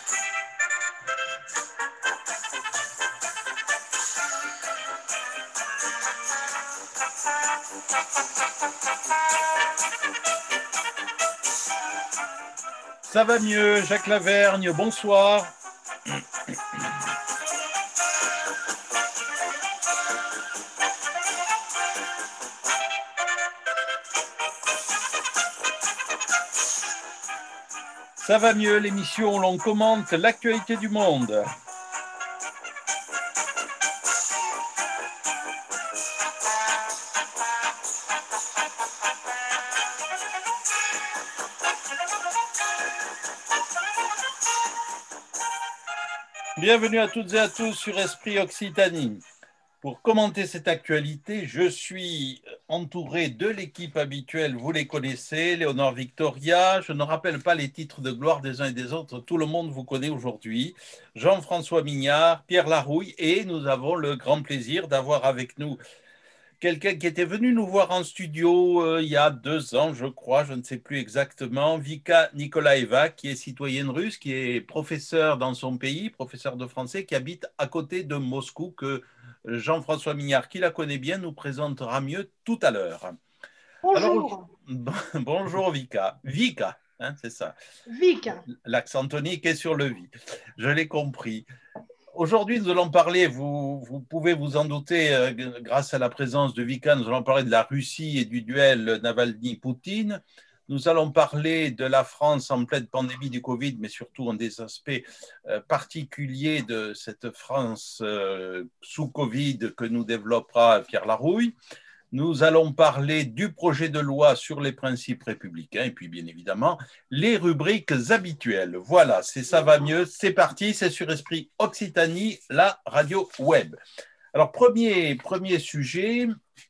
Ça va mieux, Jacques Lavergne, bonsoir. Ça va mieux, l'émission où l'on commente l'actualité du monde. Bienvenue à toutes et à tous sur Esprit Occitanie. Pour commenter cette actualité, je suis entouré de l'équipe habituelle, vous les connaissez, Léonore Victoria, je ne rappelle pas les titres de gloire des uns et des autres, tout le monde vous connaît aujourd'hui, Jean-François Mignard, Pierre Larouille, et nous avons le grand plaisir d'avoir avec nous quelqu'un qui était venu nous voir en studio il y a 2 ans, je crois, je ne sais plus exactement, Vika Nikolaeva, qui est citoyenne russe, qui est professeur dans son pays, professeur de français, qui habite à côté de Moscou, que Jean-François Mignard, qui la connaît bien, nous présentera mieux tout à l'heure. Alors, Bonjour. bonjour Vika. Vika, hein, c'est ça. Vika. L'accent tonique est sur le vi. Je l'ai compris. Aujourd'hui, nous allons parler, vous pouvez vous en douter, grâce à la présence de Vika, nous allons parler de la Russie et du duel Navalny-Poutine. Nous allons parler de la France en pleine pandémie du Covid, mais surtout en des aspects particuliers de cette France sous Covid que nous développera Pierre Larouille. Nous allons parler du projet de loi sur les principes républicains et puis bien évidemment les rubriques habituelles. Voilà, ça va mieux, c'est parti, c'est sur Esprit Occitanie, la radio web. Alors premier sujet,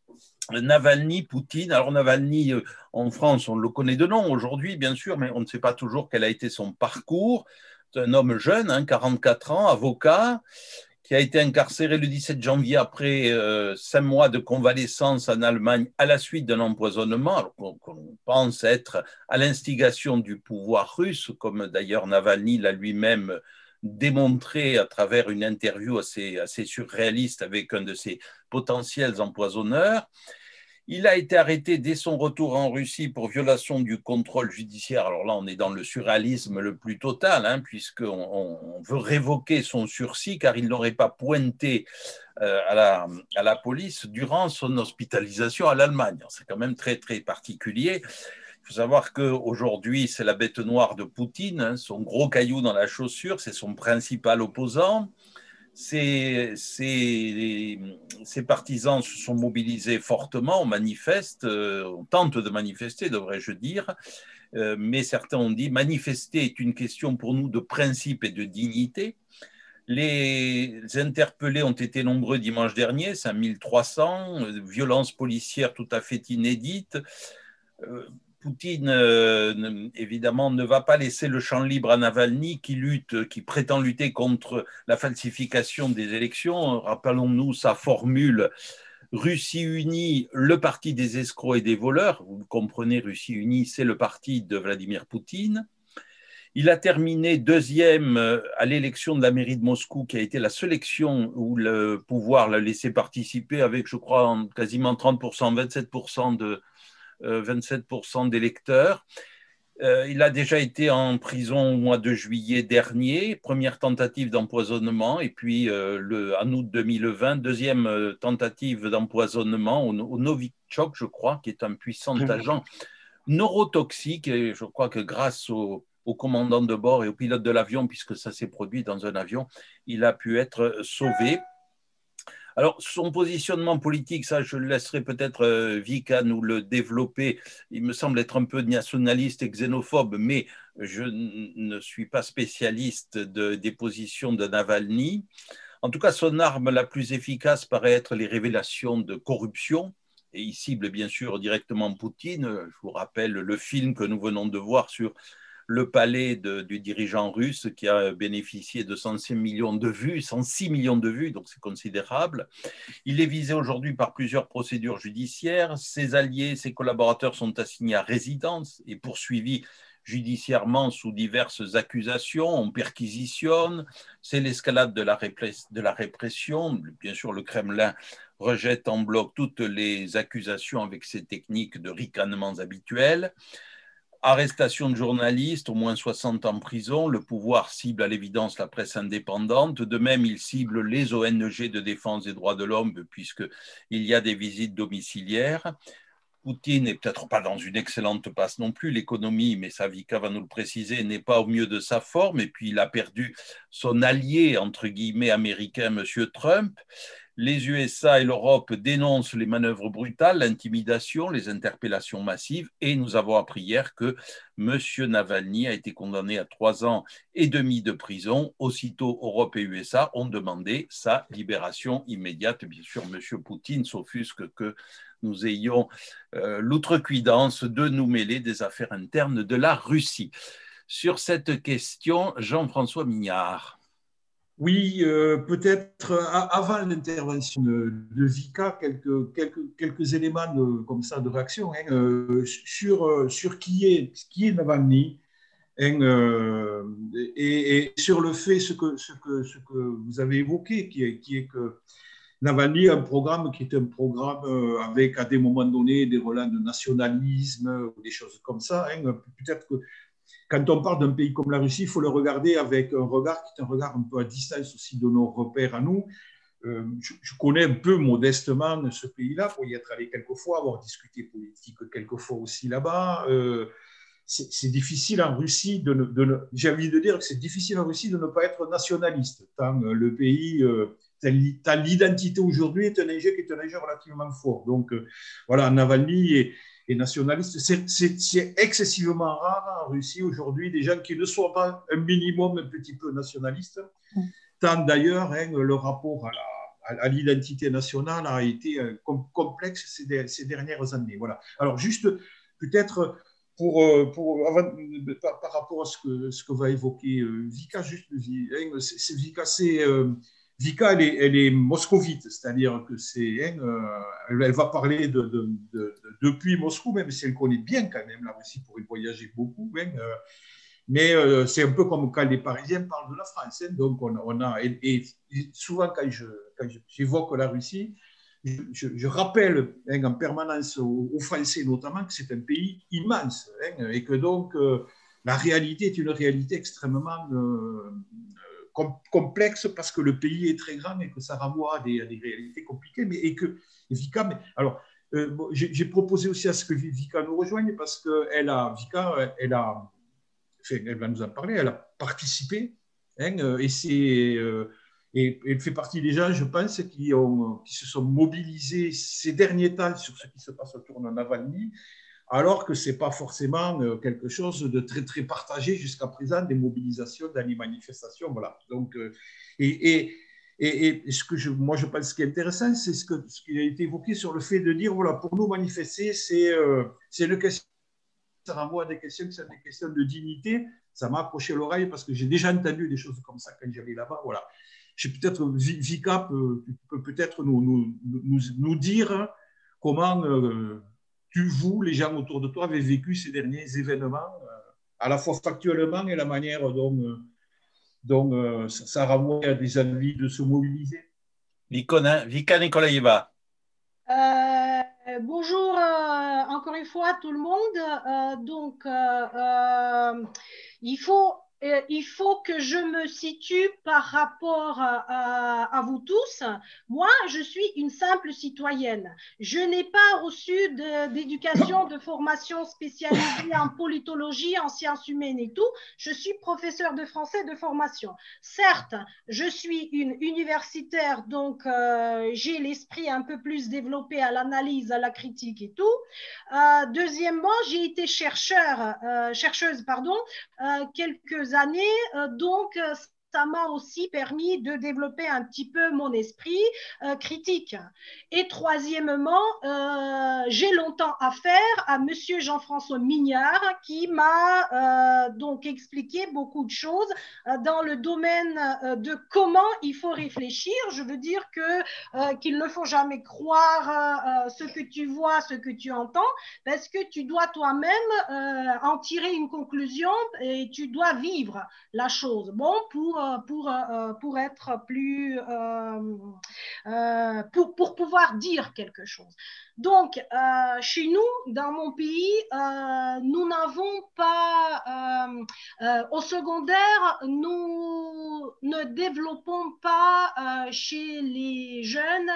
Navalny, Poutine. Alors Navalny, en France, on le connaît de nom aujourd'hui bien sûr, mais on ne sait pas toujours quel a été son parcours. C'est un homme jeune, 44 ans, avocat, qui a été incarcéré le 17 janvier après 5 mois de convalescence en Allemagne à la suite d'un empoisonnement, alors qu'on pense être à l'instigation du pouvoir russe, comme d'ailleurs Navalny l'a lui-même démontré à travers une interview assez surréaliste avec un de ses potentiels empoisonneurs. Il a été arrêté dès son retour en Russie pour violation du contrôle judiciaire. Alors là, on est dans le surréalisme le plus total, puisqu'on veut révoquer son sursis car il n'aurait pas pointé à la police durant son hospitalisation à l'Allemagne. C'est quand même très, très particulier. Il faut savoir qu'aujourd'hui, c'est la bête noire de Poutine, son gros caillou dans la chaussure, c'est son principal opposant. Ses partisans se sont mobilisés fortement, on manifeste, on tente de manifester, devrais-je dire, mais certains ont dit manifester est une question pour nous de principe et de dignité. Les interpellés ont été nombreux dimanche dernier, 5300, violences policières tout à fait inédites. Poutine, évidemment, ne va pas laisser le champ libre à Navalny qui prétend lutter contre la falsification des élections. Rappelons-nous sa formule Russie unie, le parti des escrocs et des voleurs. Vous comprenez, Russie unie, c'est le parti de Vladimir Poutine. Il a terminé deuxième à l'élection de la mairie de Moscou, qui a été la seule élection où le pouvoir l'a laissé participer avec, je crois, quasiment 30%, 27% d'électeurs. Il a déjà été en prison au mois de juillet dernier, première tentative d'empoisonnement, et puis en août 2020, deuxième tentative d'empoisonnement au Novichok, je crois, qui est un puissant agent neurotoxique, et je crois que grâce au commandant de bord et au pilote de l'avion, puisque ça s'est produit dans un avion, il a pu être sauvé. Alors, son positionnement politique, ça, je le laisserai peut-être Vika nous le développer. Il me semble être un peu nationaliste et xénophobe, mais je ne suis pas spécialiste des positions de Navalny. En tout cas, son arme la plus efficace paraît être les révélations de corruption. Et il cible bien sûr directement Poutine. Je vous rappelle le film que nous venons de voir sur le palais du dirigeant russe qui a bénéficié de 106 millions de vues, 106 millions de vues, donc c'est considérable. Il est visé aujourd'hui par plusieurs procédures judiciaires. Ses alliés, ses collaborateurs sont assignés à résidence et poursuivis judiciairement sous diverses accusations, on perquisitionne, c'est l'escalade de la répression. Bien sûr, le Kremlin rejette en bloc toutes les accusations avec ses techniques de ricanements habituels. Arrestation de journalistes, au moins 60 en prison. Le pouvoir cible à l'évidence la presse indépendante. De même, il cible les ONG de défense des droits de l'homme, puisqu'il y a des visites domiciliaires. Poutine n'est peut-être pas dans une excellente passe non plus. L'économie, mais Vika va nous le préciser, n'est pas au mieux de sa forme. Et puis, il a perdu son allié, entre guillemets, américain, M. Trump. Les USA et l'Europe dénoncent les manœuvres brutales, l'intimidation, les interpellations massives. Et nous avons appris hier que M. Navalny a été condamné à 3 ans et demi de prison. Aussitôt, Europe et USA ont demandé sa libération immédiate. Bien sûr, M. Poutine s'offusque que nous ayons l'outrecuidance de nous mêler des affaires internes de la Russie. Sur cette question, Jean-François Mignard. Oui, peut-être avant l'intervention de Vika, quelques éléments comme ça de réaction sur qui est Navalny et sur le fait ce que vous avez évoqué, qui est que Navalny a un programme qui est un programme avec à des moments donnés des relents de nationalisme ou des choses comme ça. Peut-être que quand on parle d'un pays comme la Russie, il faut le regarder avec un regard qui est un regard un peu à distance aussi de nos repères à nous. Je connais un peu modestement ce pays-là, pour y être allé quelques fois, avoir discuté politique quelques fois aussi là-bas. C'est difficile en Russie j'ai envie de dire que c'est difficile en Russie de ne pas être nationaliste, tant le pays, l'identité aujourd'hui est un enjeu qui est un enjeu relativement fort. Donc voilà, Navalny est nationaliste. C'est excessivement rare en Russie aujourd'hui des gens qui ne soient pas un minimum un petit peu nationalistes. Tant d'ailleurs, le rapport à l'identité nationale a été complexe ces dernières années. Voilà. Alors juste peut-être par rapport à ce que va évoquer Vika, Vika, elle est moscovite, c'est-à-dire que elle va parler depuis Moscou, même si elle connaît bien quand même la Russie pour y voyager beaucoup. Mais c'est un peu comme quand les Parisiens parlent de la France. Donc et souvent quand j'évoque la Russie, je rappelle en permanence aux Français notamment que c'est un pays immense et que donc la réalité est une réalité extrêmement complexe parce que le pays est très grand et que ça renvoie à des réalités compliquées. Alors, j'ai proposé aussi à ce que Vika nous rejoigne parce que elle va nous en parler, elle a participé et elle fait partie des gens, je pense, qui se sont mobilisés ces derniers temps sur ce qui se passe autour de Navalny, alors que ce n'est pas forcément quelque chose de très, très partagé jusqu'à présent, des mobilisations, des manifestations. Voilà. Donc, moi, je pense que ce qui est intéressant, c'est ce qui a été évoqué sur le fait de dire, voilà, pour nous, manifester, c'est une question, ça renvoie à des questions qui sont des questions de dignité. Ça m'a accroché l'oreille parce que j'ai déjà entendu des choses comme ça quand j'allais là-bas. Voilà. Peut-être Vika peut peut-être nous dire comment vous, les gens autour de toi, avez vécu ces derniers événements, à la fois factuellement et la manière dont ça renvoie à des envies de se mobiliser. Vika Nikolaeva. Bonjour encore une fois tout le monde. Il faut que je me situe par rapport à vous tous. Moi, je suis une simple citoyenne. Je n'ai pas reçu d'éducation, de formation spécialisée en politologie, en sciences humaines et tout. Je suis professeure de français de formation. Certes, je suis une universitaire, donc j'ai l'esprit un peu plus développé à l'analyse, à la critique et tout. Deuxièmement, j'ai été chercheuse quelques années, donc ça m'a aussi permis de développer un petit peu mon esprit critique. Et troisièmement, j'ai longtemps affaire à monsieur Jean-François Mignard qui m'a donc expliqué beaucoup de choses dans le domaine de comment il faut réfléchir. Je veux dire qu'il ne faut jamais croire ce que tu vois, ce que tu entends, parce que tu dois toi-même en tirer une conclusion et tu dois vivre la chose. Bon, pour être plus pour pouvoir dire quelque chose. Donc, chez nous, dans mon pays, nous n'avons pas, au secondaire, nous ne développons pas chez les jeunes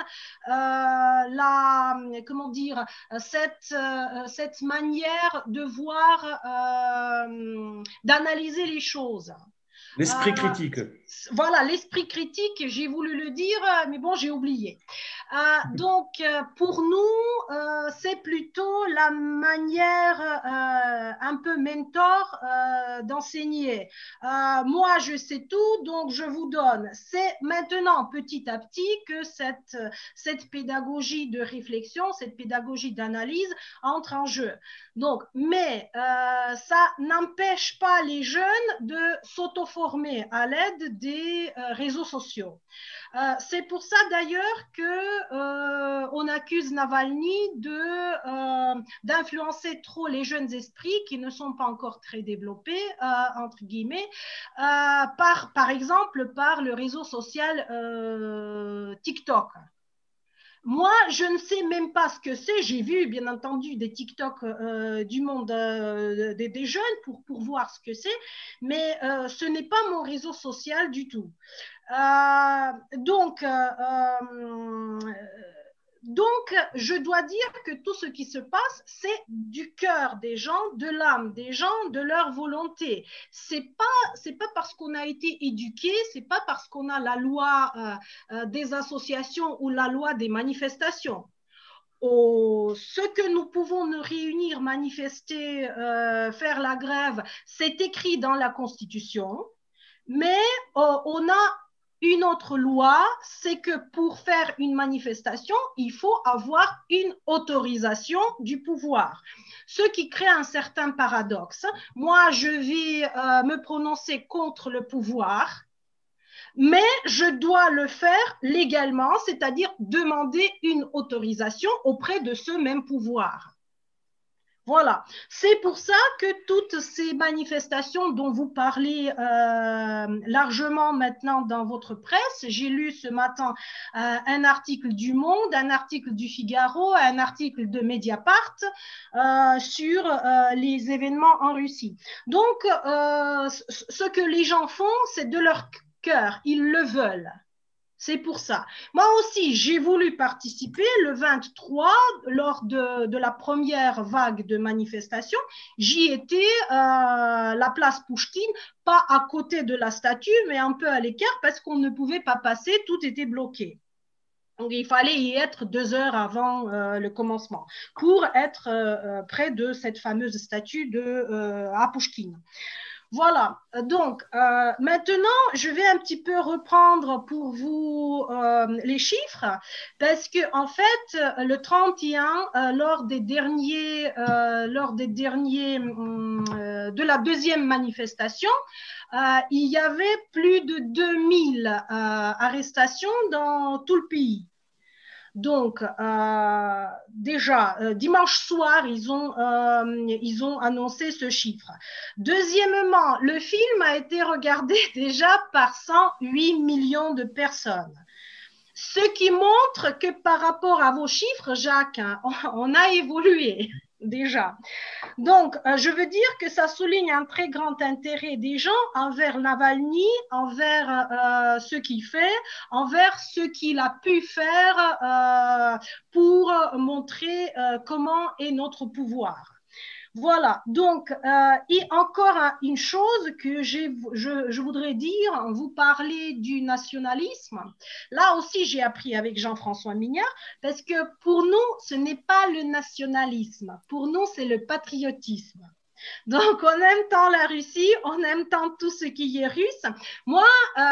comment dire, cette manière de voir, d'analyser les choses. L'esprit critique. Voilà, l'esprit critique, j'ai voulu le dire, mais bon, j'ai oublié. Donc, pour nous, c'est plutôt la manière un peu mentor d'enseigner. Moi, je sais tout, donc je vous donne. C'est maintenant, petit à petit, que cette pédagogie de réflexion, cette pédagogie d'analyse entre en jeu. Donc, mais ça n'empêche pas les jeunes de s'auto-former à l'aide des réseaux sociaux. C'est pour ça d'ailleurs qu'on accuse Navalny d'influencer trop les jeunes esprits qui ne sont pas encore très développés, entre guillemets, par exemple par le réseau social TikTok. Moi, je ne sais même pas ce que c'est. J'ai vu, bien entendu, des TikTok du monde des jeunes pour voir ce que c'est, mais ce n'est pas mon réseau social du tout. Donc, je dois dire que tout ce qui se passe, c'est du cœur des gens, de l'âme des gens, de leur volonté. C'est pas parce qu'on a été éduqué, c'est pas parce qu'on a la loi des associations ou la loi des manifestations. Ce que nous pouvons nous réunir, manifester, faire la grève, c'est écrit dans la Constitution, mais on a une autre loi, c'est que pour faire une manifestation, il faut avoir une autorisation du pouvoir, ce qui crée un certain paradoxe. Moi, je vais me prononcer contre le pouvoir, mais je dois le faire légalement, c'est-à-dire demander une autorisation auprès de ce même pouvoir. Voilà, c'est pour ça que toutes ces manifestations dont vous parlez largement maintenant dans votre presse, j'ai lu ce matin un article du Monde, un article du Figaro, un article de Mediapart sur les événements en Russie. Donc, ce que les gens font, c'est de leur cœur, ils le veulent. C'est pour ça. Moi aussi, j'ai voulu participer le 23 lors de la première vague de manifestation. J'y étais la place Pouchkine, pas à côté de la statue, mais un peu à l'écart parce qu'on ne pouvait pas passer, tout était bloqué. Donc, il fallait y être 2 heures avant le commencement pour être près de cette fameuse statue à Pouchkine. Voilà, donc maintenant, je vais un petit peu reprendre pour vous les chiffres parce que en fait, le 31, lors des derniers de la deuxième manifestation, il y avait plus de 2000 arrestations dans tout le pays. Donc, déjà, dimanche soir, ils ont annoncé ce chiffre. Deuxièmement, le film a été regardé déjà par 108 millions de personnes. Ce qui montre que par rapport à vos chiffres, Jacques, on a évolué déjà. Donc, je veux dire que ça souligne un très grand intérêt des gens envers Navalny, envers ce qu'il fait, envers ce qu'il a pu faire pour montrer comment est notre pouvoir. Voilà, donc, et encore une chose que je voudrais dire, vous parlez du nationalisme. Là aussi, j'ai appris avec Jean-François Mignard, parce que pour nous, ce n'est pas le nationalisme, pour nous, c'est le patriotisme. Donc, on aime tant la Russie, on aime tant tout ce qui est russe. Moi,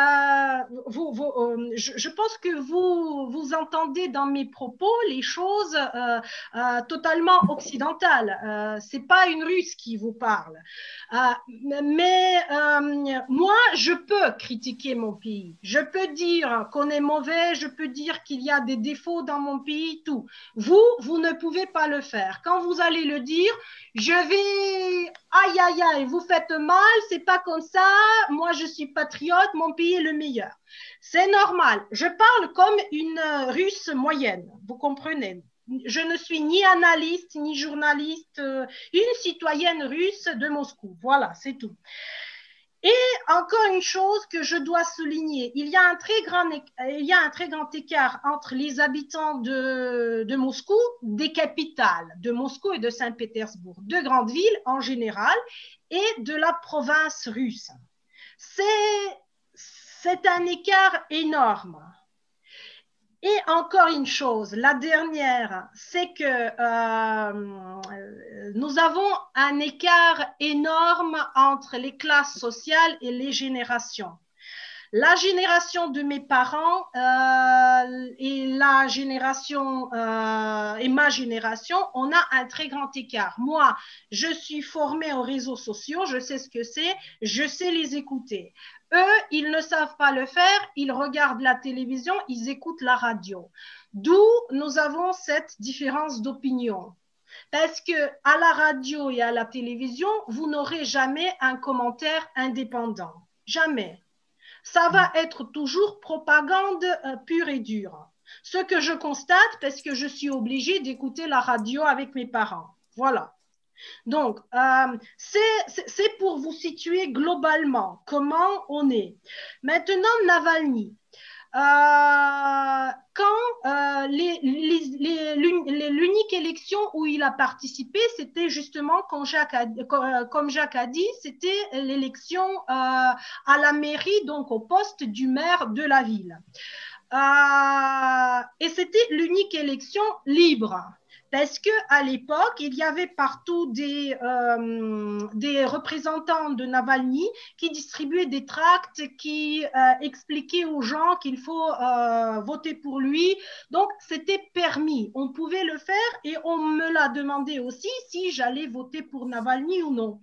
je pense que vous entendez dans mes propos les choses totalement occidentales. Ce n'est pas une Russe qui vous parle. Mais moi, je peux critiquer mon pays. Je peux dire qu'on est mauvais, je peux dire qu'il y a des défauts dans mon pays, tout. Vous ne pouvez pas le faire. Quand vous allez le dire, je vais, aïe, aïe, aïe, vous faites mal, c'est pas comme ça, moi je suis patriote, mon pays est le meilleur. C'est normal, je parle comme une Russe moyenne, vous comprenez. Je ne suis ni analyste, ni journaliste, une citoyenne russe de Moscou, voilà, c'est tout. Et encore une chose que je dois souligner, il y a un très grand écart entre les habitants de Moscou, des capitales, de Moscou et de Saint-Pétersbourg, de grandes villes en général, et de la province russe. C'est un écart énorme. Et encore une chose, la dernière, c'est que nous avons un écart énorme entre les classes sociales et les générations. La génération de mes parents et la génération et ma génération, on a un très grand écart. Moi, je suis formée aux réseaux sociaux, je sais ce que c'est, je sais les écouter. Eux, ils ne savent pas le faire, ils regardent la télévision, ils écoutent la radio. D'où nous avons cette différence d'opinion. Parce que à la radio et à la télévision, vous n'aurez jamais un commentaire indépendant. Jamais. Ça va être toujours propagande pure et dure. Ce que je constate parce que je suis obligée d'écouter la radio avec mes parents. Voilà. Donc, c'est pour vous situer globalement comment on est. Maintenant, Navalny. Quand l'unique élection où il a participé, c'était justement, comme Jacques a dit, c'était l'élection à la mairie, donc au poste du maire de la ville. Et c'était l'unique élection libre. Parce qu'à l'époque, il y avait partout des représentants de Navalny qui distribuaient des tracts, qui expliquaient aux gens qu'il faut voter pour lui. Donc, c'était permis. On pouvait le faire et on me l'a demandé aussi si j'allais voter pour Navalny ou non.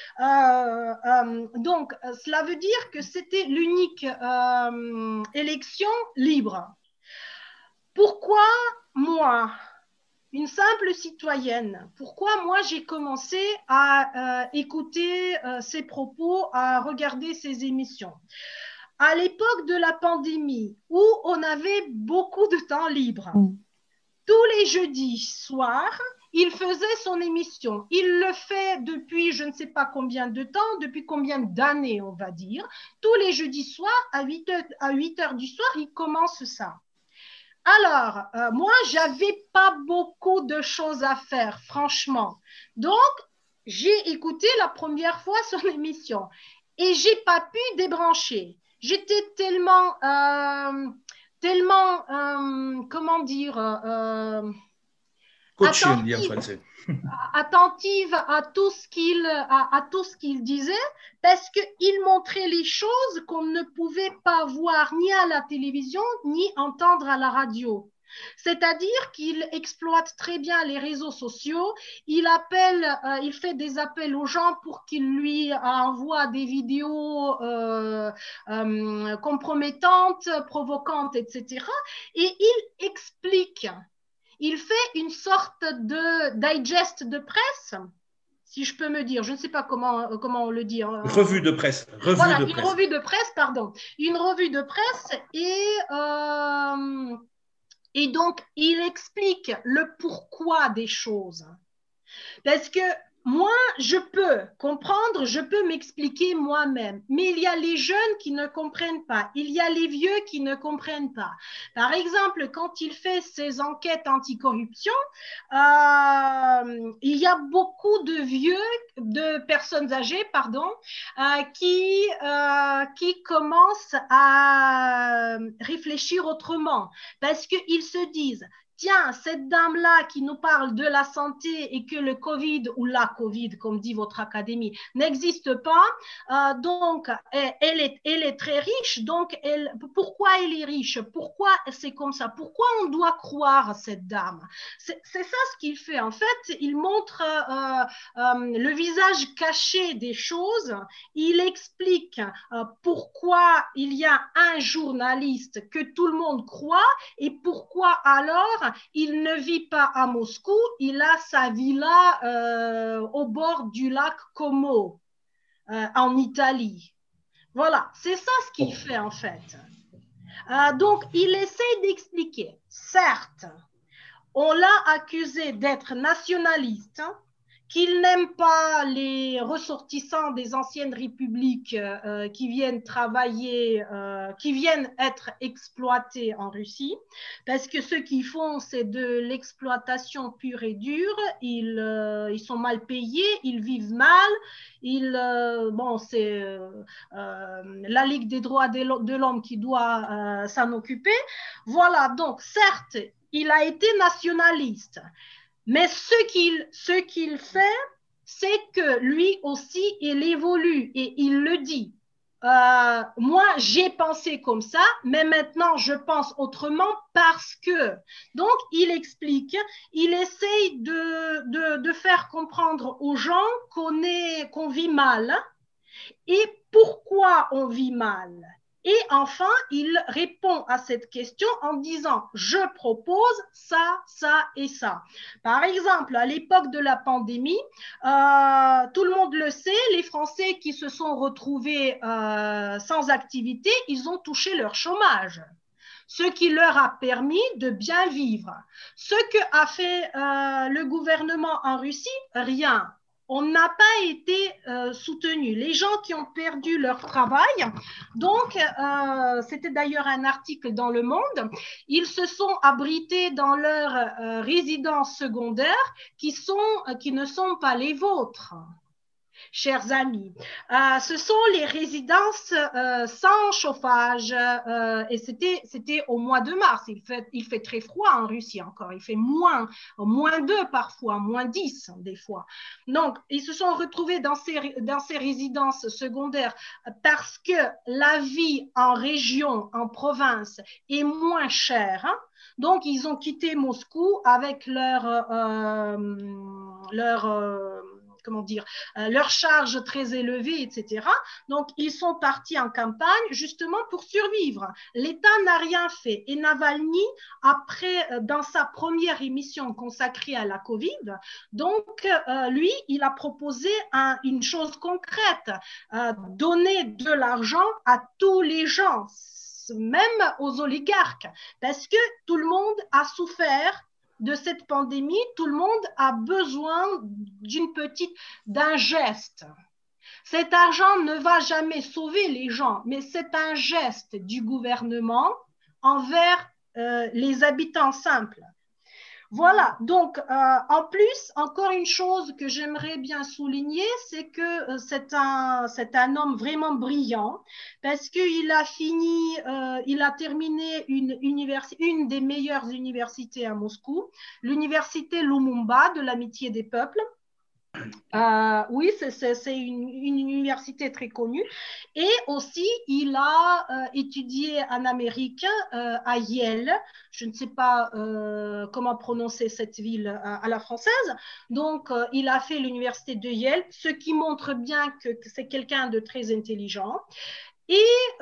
Donc, cela veut dire que c'était l'unique élection libre. Pourquoi moi, une simple citoyenne, pourquoi moi j'ai commencé à écouter ses propos, à regarder ses émissions? À l'époque de la pandémie, où on avait beaucoup de temps libre, tous les jeudis soirs, il faisait son émission. Il le fait depuis je ne sais pas combien de temps, depuis combien d'années, on va dire. Tous les jeudis soirs, à 8 heures du soir, il commence ça. Alors, moi, j'avais pas beaucoup de choses à faire, franchement. Donc, j'ai écouté la première fois son émission et j'ai pas pu débrancher. J'étais tellement, comment dire, coachée, on dit en français. Attentive à tout ce qu'il disait, parce qu'il montrait les choses qu'on ne pouvait pas voir ni à la télévision ni entendre à la radio. C'est-à-dire qu'il exploite très bien les réseaux sociaux, il fait des appels aux gens pour qu'ils lui envoient des vidéos compromettantes, provocantes, etc. Et il explique. Il fait une sorte de digest de presse, si je peux me dire. Je ne sais pas comment on le dit. Revue de presse. Revue de presse, pardon. Une revue de presse et donc, il explique le pourquoi des choses. Parce que moi, je peux comprendre, je peux m'expliquer moi-même, mais il y a les jeunes qui ne comprennent pas, il y a les vieux qui ne comprennent pas. Par exemple, quand il fait ses enquêtes anticorruption, il y a beaucoup de personnes âgées, qui commencent à réfléchir autrement, parce qu'ils se disent, tiens, cette dame-là qui nous parle de la santé et que le Covid, ou la Covid, comme dit votre académie, n'existe pas, donc elle est très riche, donc pourquoi elle est riche? Pourquoi c'est comme ça? Pourquoi on doit croire à cette dame? C'est ça ce qu'il fait. En fait, il montre le visage caché des choses. Il explique pourquoi il y a un journaliste que tout le monde croit et pourquoi alors il ne vit pas à Moscou, il a sa villa au bord du lac Como en Italie. Voilà, c'est ça ce qu'il fait en fait. Donc, il essaie d'expliquer. Certes, on l'a accusé d'être nationaliste, qu'il n'aime pas les ressortissants des anciennes républiques qui viennent travailler, qui viennent être exploités en Russie, parce que ce qu'ils font, c'est de l'exploitation pure et dure. Ils sont mal payés, ils vivent mal. Bon, c'est la Ligue des droits de l'homme qui doit s'en occuper. Voilà, donc certes, il a été nationaliste. Mais ce qu'il fait, c'est que lui aussi, il évolue et il le dit. Moi, j'ai pensé comme ça, mais maintenant, je pense autrement parce que. Donc, il explique, il essaye de faire comprendre aux gens qu'on vit mal et pourquoi on vit mal. Et enfin, il répond à cette question en disant « Je propose ça, ça et ça ». Par exemple, à l'époque de la pandémie, tout le monde le sait, les Français qui se sont retrouvés sans activité, ils ont touché leur chômage, ce qui leur a permis de bien vivre. Ce qu'a fait le gouvernement en Russie, rien. On n'a pas été soutenus. Les gens qui ont perdu leur travail, donc c'était d'ailleurs un article dans Le Monde, ils se sont abrités dans leurs résidences secondaires qui ne sont pas les vôtres. Chers amis, ce sont les résidences sans chauffage et c'était au mois de mars. Il fait très froid en Russie encore. Il fait moins 2 parfois, moins 10 des fois. Donc, ils se sont retrouvés dans ces résidences secondaires parce que la vie en région, en province est moins chère. Hein? Donc, ils ont quitté Moscou avec leurs charges très élevées, etc. Donc, ils sont partis en campagne justement pour survivre. L'État n'a rien fait. Et Navalny, après, dans sa première émission consacrée à la Covid, donc, lui, il a proposé une chose concrète, donner de l'argent à tous les gens, même aux oligarques, parce que tout le monde a souffert de cette pandémie, tout le monde a besoin d'un geste. Cet argent ne va jamais sauver les gens, mais c'est un geste du gouvernement envers les habitants simples. Voilà, donc en plus, encore une chose que j'aimerais bien souligner, c'est que c'est un homme vraiment brillant parce qu'il il a terminé une des meilleures universités à Moscou, l'université Lumumba de l'amitié des peuples. Oui, c'est une université très connue. Et aussi, il a étudié en Amérique, à Yale. Je ne sais pas comment prononcer cette ville à la française. Donc, il a fait l'université de Yale, ce qui montre bien que c'est quelqu'un de très intelligent. Et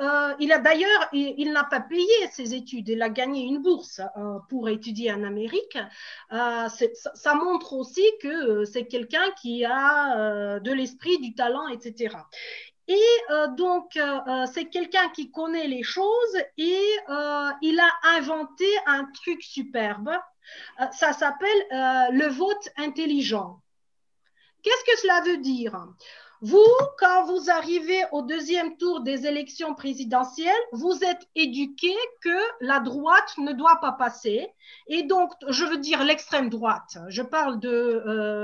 il n'a pas payé ses études, il a gagné une bourse pour étudier en Amérique. Ça montre aussi que c'est quelqu'un qui a de l'esprit, du talent, etc. Et donc, c'est quelqu'un qui connaît les choses et il a inventé un truc superbe. Ça s'appelle le vote intelligent. Qu'est-ce que cela veut dire ? Vous, quand vous arrivez au deuxième tour des élections présidentielles, vous êtes éduqué que la droite ne doit pas passer. Et donc, je veux dire l'extrême droite. Je parle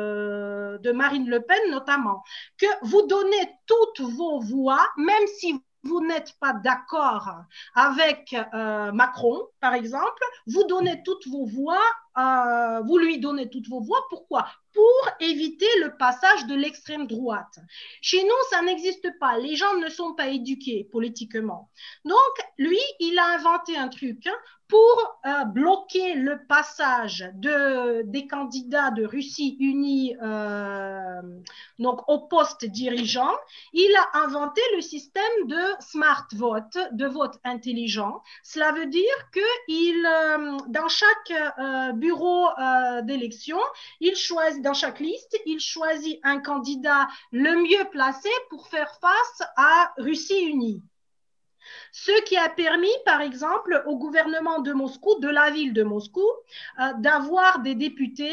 de Marine Le Pen notamment. Que vous donnez toutes vos voix, même si vous n'êtes pas d'accord avec Macron, par exemple, vous donnez toutes vos voix, vous lui donnez toutes vos voix. Pourquoi? Pour éviter le passage de l'extrême droite. Chez nous, ça n'existe pas. Les gens ne sont pas éduqués politiquement. Donc, lui, il a inventé un truc pour bloquer le passage des candidats de Russie unie donc au poste dirigeant. Il a inventé le système de smart vote, de vote intelligent. Cela veut dire que dans chaque bureau d'élection, il choisit, dans chaque liste, il choisit un candidat le mieux placé pour faire face à Russie unie. Ce qui a permis, par exemple, au gouvernement de Moscou, de la ville de Moscou, d'avoir des députés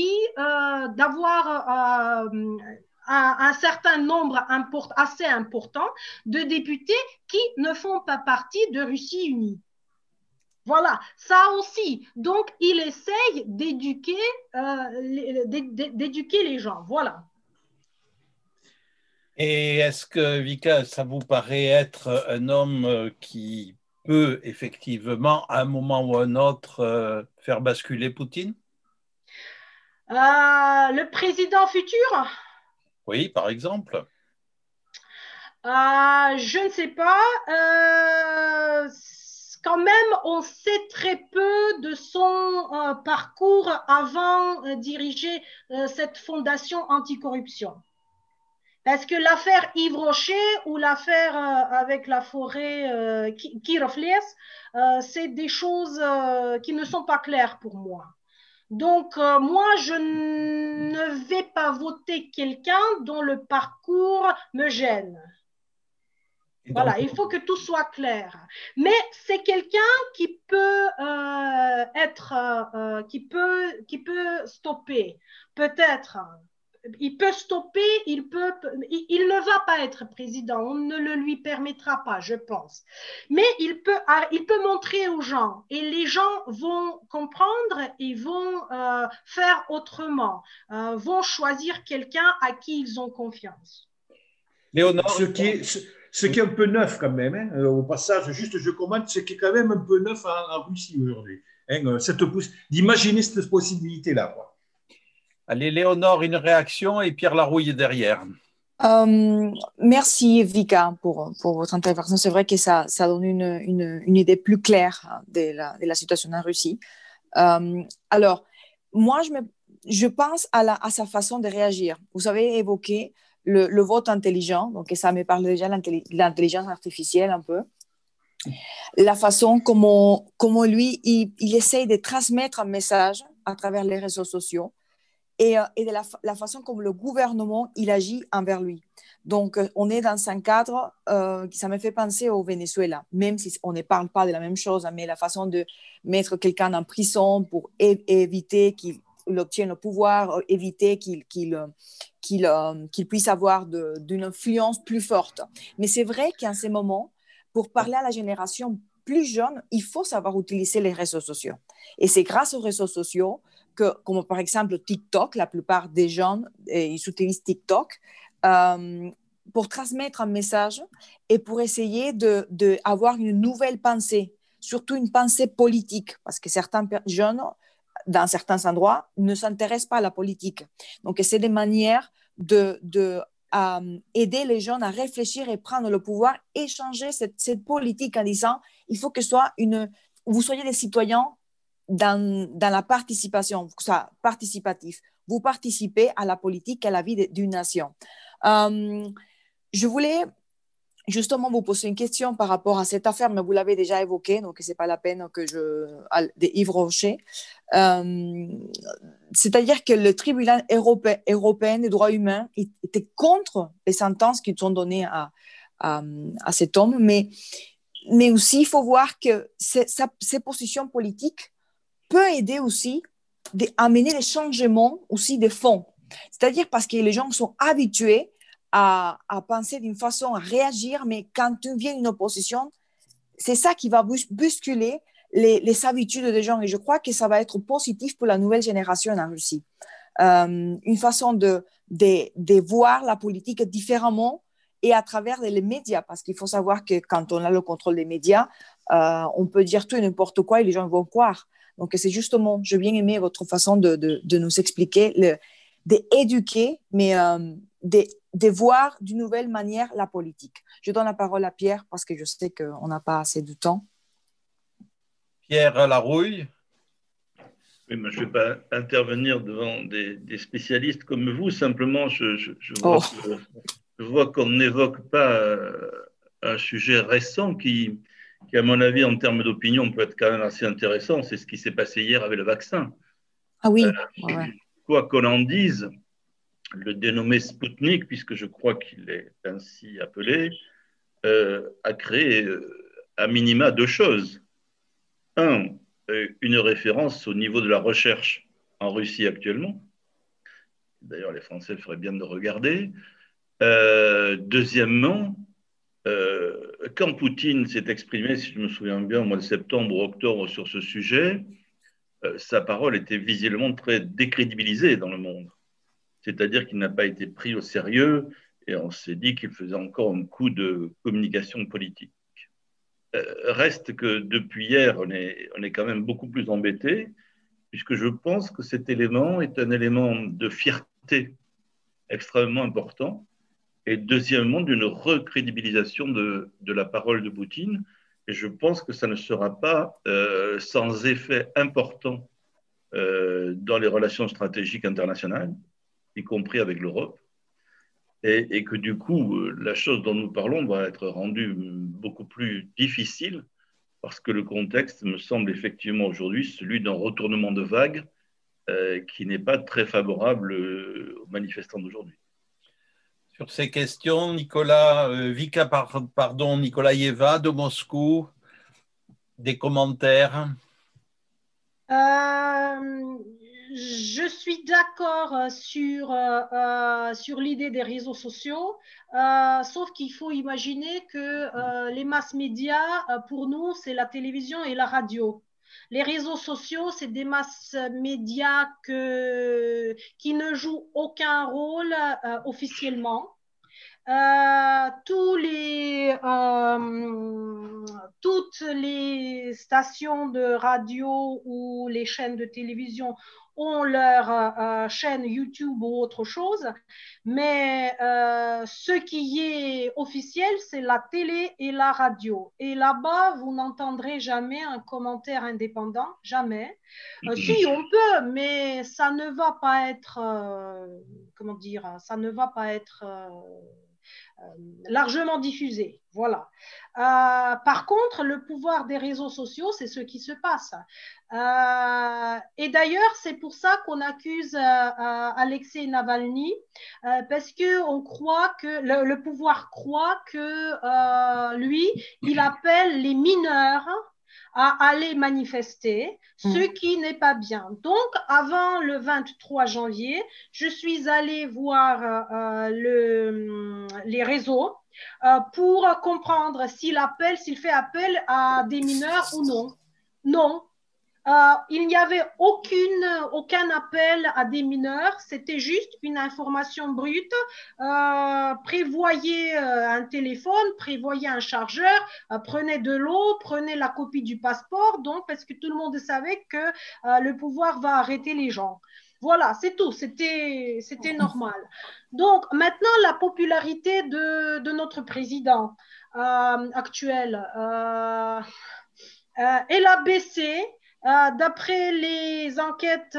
d'avoir un certain nombre assez important de députés qui ne font pas partie de Russie unie. Voilà, ça aussi. Donc, il essaye d'éduquer les gens. Voilà. Et est-ce que, Vika, ça vous paraît être un homme qui peut effectivement, à un moment ou à un autre, faire basculer Poutine? Le président futur? Oui, par exemple. Je ne sais pas. Quand même, on sait très peu de son parcours avant de diriger cette fondation anticorruption. Parce que l'affaire Yves Rocher ou l'affaire avec la forêt Kirovlez, c'est des choses qui ne sont pas claires pour moi. Donc, moi, je ne vais pas voter quelqu'un dont le parcours me gêne. Voilà, il faut que tout soit clair. Mais c'est quelqu'un qui peut qui peut stopper, peut-être. Il peut stopper, il ne va pas être président, on ne le lui permettra pas, je pense. Mais il peut montrer aux gens et les gens vont comprendre et vont faire autrement, vont choisir quelqu'un à qui ils ont confiance. Léonore, ce qui est un peu neuf quand même, hein, au passage, juste je commente, ce qui est quand même un peu neuf en Russie aujourd'hui, hein, d'imaginer cette possibilité-là, quoi. Allez, Léonore, une réaction et Pierre Larouille derrière. Merci Vika pour votre intervention. C'est vrai que ça donne une idée plus claire de la situation en Russie. Alors, moi, je pense à sa façon de réagir. Vous avez évoqué le vote intelligent, donc ça me parle déjà de l'intelligence artificielle un peu. La façon comment lui, il essaye de transmettre un message à travers les réseaux sociaux. Et de la façon comme le gouvernement il agit envers lui. Donc, on est dans un cadre qui ça me fait penser au Venezuela, même si on ne parle pas de la même chose, mais la façon de mettre quelqu'un en prison pour éviter qu'il obtienne le pouvoir, éviter qu'il puisse avoir d'une influence plus forte. Mais c'est vrai qu'en ce moment, pour parler à la génération plus jeune, il faut savoir utiliser les réseaux sociaux. Et c'est grâce aux réseaux sociaux comme par exemple TikTok, la plupart des gens ils utilisent TikTok pour transmettre un message et pour essayer d'avoir une nouvelle pensée, surtout une pensée politique, parce que certains jeunes, dans certains endroits, ne s'intéressent pas à la politique. Donc, c'est des manières d'aider les jeunes à réfléchir et prendre le pouvoir et changer cette politique en disant il faut que vous soyez des citoyens dans la participation, ça, participatif. Vous participez à la politique, à la vie d'une nation. Je voulais justement vous poser une question par rapport à cette affaire, mais vous l'avez déjà évoquée, donc ce n'est pas la peine de Yves Rocher. C'est-à-dire que le tribunal européen des droits humains était contre les sentences qui sont données à cet homme, mais aussi il faut voir que ses positions politiques peut aider aussi à amener des changements aussi de fond. C'est-à-dire parce que les gens sont habitués à penser d'une façon, à réagir, mais quand il vient une opposition, c'est ça qui va bousculer les habitudes des gens. Et je crois que ça va être positif pour la nouvelle génération en Russie. Une façon de voir la politique différemment et à travers les médias, parce qu'il faut savoir que quand on a le contrôle des médias, on peut dire tout et n'importe quoi et les gens vont croire. Donc, c'est justement, j'ai bien aimé votre façon de nous expliquer, d'éduquer, mais de voir d'une nouvelle manière la politique. Je donne la parole à Pierre parce que je sais qu'on n'a pas assez de temps. Pierre Larouille. Oui, mais je ne vais pas intervenir devant des spécialistes comme vous. Simplement, je vois qu'on n'évoque pas un sujet récent qui, à mon avis, en termes d'opinion, peut être quand même assez intéressant. C'est ce qui s'est passé hier avec le vaccin. Ah oui. Quoi qu'on en dise, le dénommé Spoutnik, puisque je crois qu'il est ainsi appelé, a créé à minima deux choses. Un, une référence au niveau de la recherche en Russie actuellement. D'ailleurs, les Français feraient bien de regarder. Deuxièmement, quand Poutine s'est exprimé, si je me souviens bien, au mois de septembre ou octobre sur ce sujet, sa parole était visiblement très décrédibilisée dans le monde. C'est-à-dire qu'il n'a pas été pris au sérieux et on s'est dit qu'il faisait encore un coup de communication politique. Reste que depuis hier, on est quand même beaucoup plus embêté, puisque je pense que cet élément est un élément de fierté extrêmement important, et deuxièmement, d'une recrédibilisation de la parole de Poutine. Et je pense que ça ne sera pas sans effet important dans les relations stratégiques internationales, y compris avec l'Europe. Et que du coup, la chose dont nous parlons va être rendue beaucoup plus difficile parce que le contexte me semble effectivement aujourd'hui celui d'un retournement de vague qui n'est pas très favorable aux manifestants d'aujourd'hui. Sur ces questions, Vika Nikolaïeva de Moscou, des commentaires? Je suis d'accord sur l'idée des réseaux sociaux, sauf qu'il faut imaginer que les masses médias, pour nous, c'est la télévision et la radio. Les réseaux sociaux, c'est des masses médias qui ne jouent aucun rôle officiellement. Toutes les stations de radio ou les chaînes de télévision ont leur chaîne YouTube ou autre chose, mais ce qui est officiel, c'est la télé et la radio. Et là-bas, vous n'entendrez jamais un commentaire indépendant, jamais. Si, on peut, mais ça ne va pas être, ça ne va pas être largement diffusé. Voilà. Par contre, le pouvoir des réseaux sociaux, c'est ce qui se passe. Et d'ailleurs, c'est pour ça qu'on accuse Alexei Navalny, parce qu'on croit que le pouvoir croit que lui, il appelle les mineurs à aller manifester, ce qui n'est pas bien. Donc, avant le 23 janvier, je suis allée voir les réseaux pour comprendre s'il fait appel à des mineurs ou non. Non. Il n'y avait aucun appel à des mineurs, c'était juste une information brute. Prévoyez un téléphone, prévoyez un chargeur, prenez de l'eau, prenez la copie du passeport, donc parce que tout le monde savait que le pouvoir va arrêter les gens. Voilà, c'est tout, c'était normal. Donc maintenant, la popularité de notre président actuel, elle a baissé. D'après les enquêtes,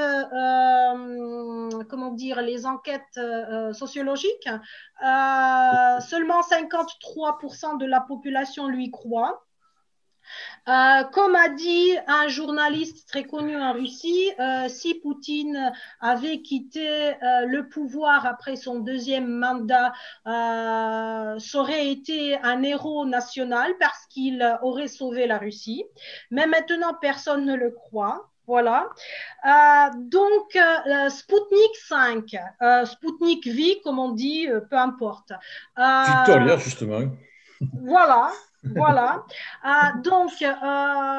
les enquêtes sociologiques, seulement 53% de la population lui croit. Comme a dit un journaliste très connu en Russie, si Poutine avait quitté le pouvoir après son deuxième mandat, ça aurait été un héros national parce qu'il aurait sauvé la Russie. Mais maintenant, personne ne le croit. Voilà. Donc, Spoutnik 5, Spoutnik V, comme on dit, peu importe. Victoria, justement. Voilà. Voilà. Donc, je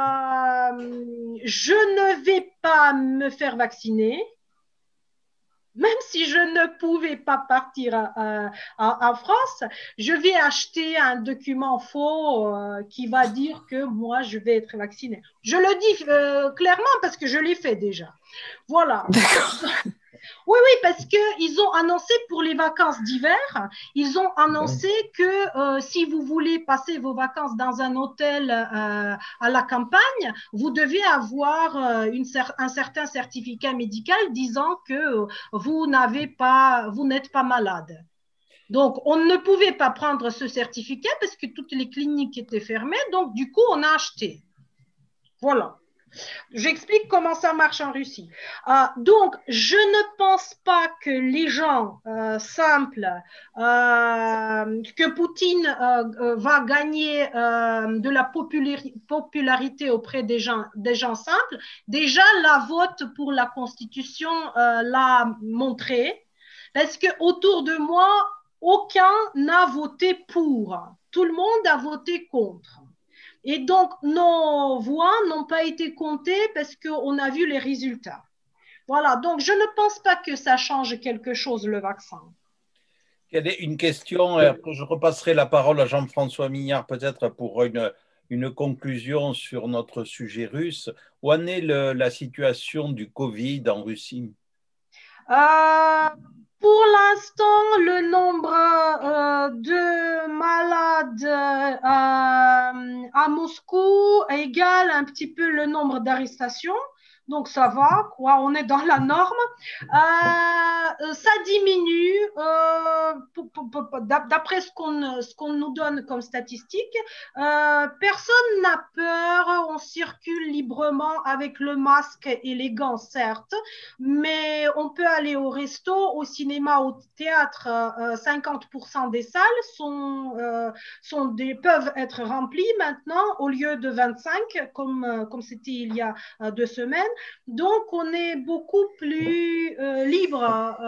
ne vais pas me faire vacciner. même si je ne pouvais pas partir en France, je vais acheter un document faux qui va dire que moi, je vais être vaccinée. Je le dis clairement parce que je l'ai fait déjà. Voilà. D'accord. Oui, oui, parce qu'ils ont annoncé pour les vacances d'hiver, ils ont annoncé que si vous voulez passer vos vacances dans un hôtel à la campagne, vous devez avoir un certain certificat médical disant que vous n'êtes pas malade. Donc, on ne pouvait pas prendre ce certificat parce que toutes les cliniques étaient fermées. Donc, du coup, on a acheté. Voilà. J'explique comment ça marche en Russie. Donc, je ne pense pas que les gens simples, que Poutine va gagner de la popularité auprès des gens simples. Déjà, la vote pour la Constitution l'a montré, parce que autour de moi, aucun n'a voté pour. Tout le monde a voté contre. Et donc, nos voix n'ont pas été comptées parce qu'on a vu les résultats. Voilà, donc je ne pense pas que ça change quelque chose, le vaccin. Quelle est une question, après je repasserai la parole à Jean-François Mignard peut-être pour une conclusion sur notre sujet russe. Où en est la situation du Covid en Russie? Pour l'instant, le nombre de malades à Moscou égale un petit peu le nombre d'arrestations. Donc, ça va, quoi, on est dans la norme. Ça diminue d'après ce qu'on nous donne comme statistique. Personne n'a peur, on circule librement avec le masque et les gants, certes, mais on peut aller au resto, au cinéma, au théâtre. 50% des salles peuvent être remplies maintenant au lieu de 25, comme c'était il y a 2 semaines. Donc, on est beaucoup plus libre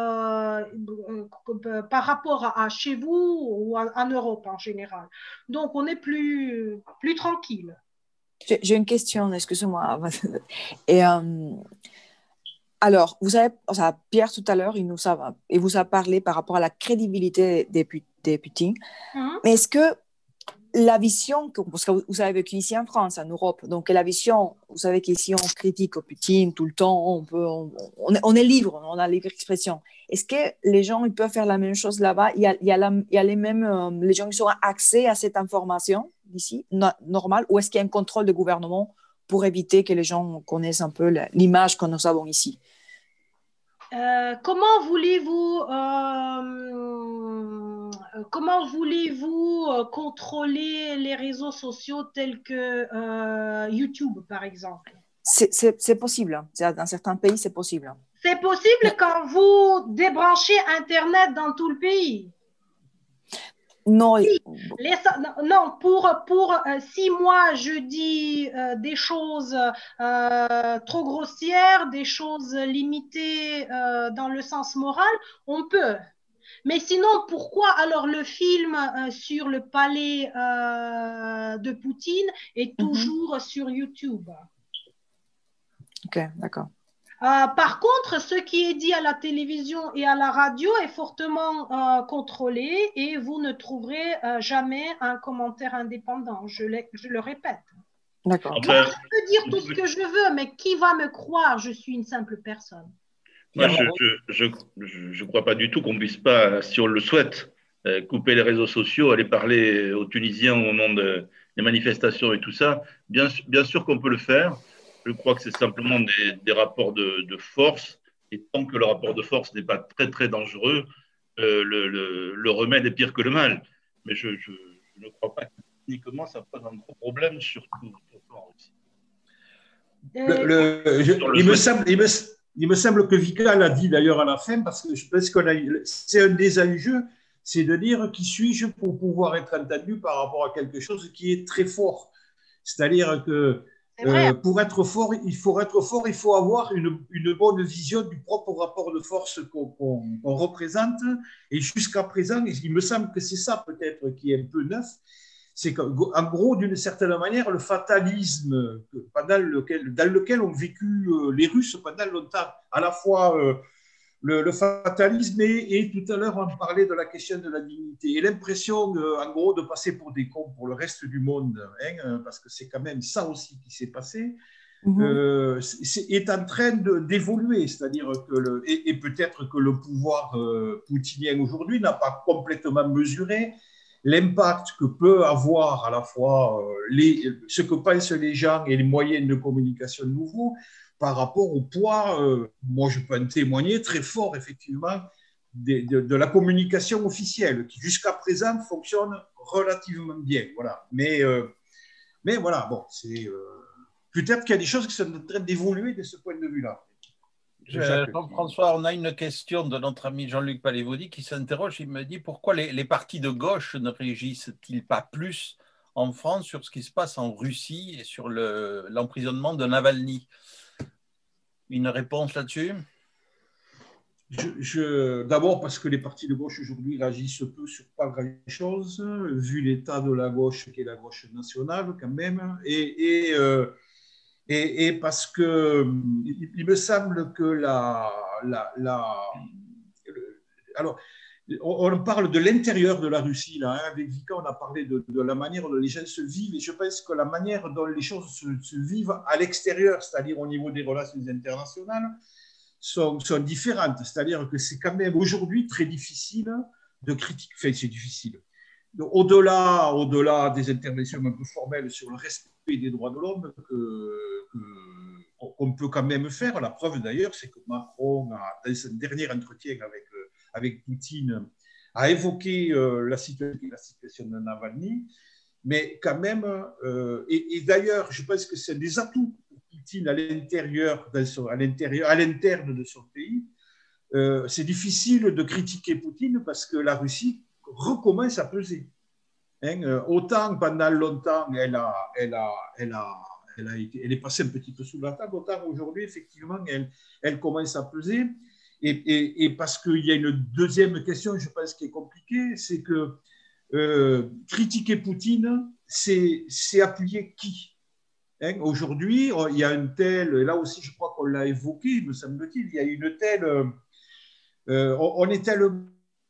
par rapport à chez vous ou en Europe en général. Donc, on est plus tranquille. J'ai une question, excusez-moi. Et, alors, vous savez, Pierre tout à l'heure, il vous a parlé par rapport à la crédibilité des Poutine. Mais est-ce que la vision, parce que vous avez vécu ici en France, en Europe, donc la vision, vous savez qu'ici on critique Poutine tout le temps, on est libre, on a libre expression. Est-ce que les gens ils peuvent faire la même chose là-bas? Il y a les mêmes, les gens qui ont accès à cette information d'ici, normal, ou est-ce qu'il y a un contrôle du gouvernement pour éviter que les gens connaissent un peu l'image que nous avons ici? Comment voulez-vous contrôler les réseaux sociaux tels que YouTube, par exemple? C'est possible. Dans certains pays, c'est possible. C'est possible quand vous débranchez Internet dans tout le pays. Non, si moi je dis des choses trop grossières, des choses limitées dans le sens moral, on peut. Mais sinon, pourquoi alors le film sur le palais de Poutine est toujours sur YouTube? Ok, d'accord. Par contre, ce qui est dit à la télévision et à la radio est fortement contrôlé et vous ne trouverez jamais un commentaire indépendant. Je le répète. D'accord. Moi, je peux dire tout ce que je veux, mais qui va me croire? Je suis une simple personne. Moi, je ne crois pas du tout qu'on puisse pas, si on le souhaite, couper les réseaux sociaux, aller parler aux Tunisiens au moment des manifestations et tout ça. Bien sûr qu'on peut le faire. Je crois que c'est simplement des rapports de force. Et tant que le rapport de force n'est pas très, très dangereux, le remède est pire que le mal. Mais je ne crois pas que techniquement, ça pose un gros problème, surtout en Russie. Il me semble que Vical a dit d'ailleurs à la fin, parce que je pense que c'est un des enjeux, c'est de dire qui suis-je pour pouvoir être entendu par rapport à quelque chose qui est très fort. C'est-à-dire que pour être fort, il faut avoir une bonne vision du propre rapport de force qu'on représente. Et jusqu'à présent, il me semble que c'est ça peut-être qui est un peu neuf. C'est qu'en gros, d'une certaine manière, le fatalisme dans lequel ont vécu les Russes pendant longtemps, à la fois le fatalisme et tout à l'heure, on parlait de la question de la dignité et l'impression, en gros, de passer pour des cons pour le reste du monde, hein, parce que c'est quand même ça aussi qui s'est passé, est en train d'évoluer. C'est-à-dire que, et peut-être que le pouvoir poutinien aujourd'hui n'a pas complètement mesuré l'impact que peut avoir à la fois ce que pensent les gens et les moyens de communication nouveaux par rapport au poids, moi je peux en témoigner très fort effectivement, de la communication officielle qui jusqu'à présent fonctionne relativement bien. Voilà. Mais voilà, bon, c'est peut-être qu'il y a des choses qui sont en train d'évoluer de ce point de vue-là. Jean-François, on a une question de notre ami Jean-Luc Palévody qui s'interroge. Il me dit pourquoi les partis de gauche ne réagissent-ils pas plus en France sur ce qui se passe en Russie et sur l'emprisonnement de Navalny? Une réponse là-dessus? D'abord parce que les partis de gauche aujourd'hui réagissent peu sur pas grand-chose, vu l'état de la gauche qui est la gauche nationale quand même, et parce que il me semble que alors, on parle de l'intérieur de la Russie, là, hein. Avec Vika, on a parlé de la manière dont les gens se vivent, et je pense que la manière dont les choses se vivent à l'extérieur, c'est-à-dire au niveau des relations internationales, sont différentes. C'est-à-dire que c'est quand même aujourd'hui très difficile de critiquer. Enfin, c'est difficile. Au-delà des interventions un peu formelles sur le respect des droits de l'homme qu'on peut quand même faire. La preuve d'ailleurs, c'est que Macron, dans son dernier entretien avec Poutine, a évoqué la situation de Navalny, mais quand même, et d'ailleurs, je pense que c'est des atouts pour Poutine à l'interne de son pays. C'est difficile de critiquer Poutine parce que la Russie recommence à peser. Hein, autant pendant longtemps, elle est passée un petit peu sous la table, autant aujourd'hui, effectivement, elle commence à peser. Et parce qu'il y a une deuxième question, je pense, qui est compliquée, c'est que critiquer Poutine, c'est appuyer qui? Hein, aujourd'hui, il y a une telle, et là aussi, je crois qu'on l'a évoqué, me semble-t-il, il y a une telle, on est tellement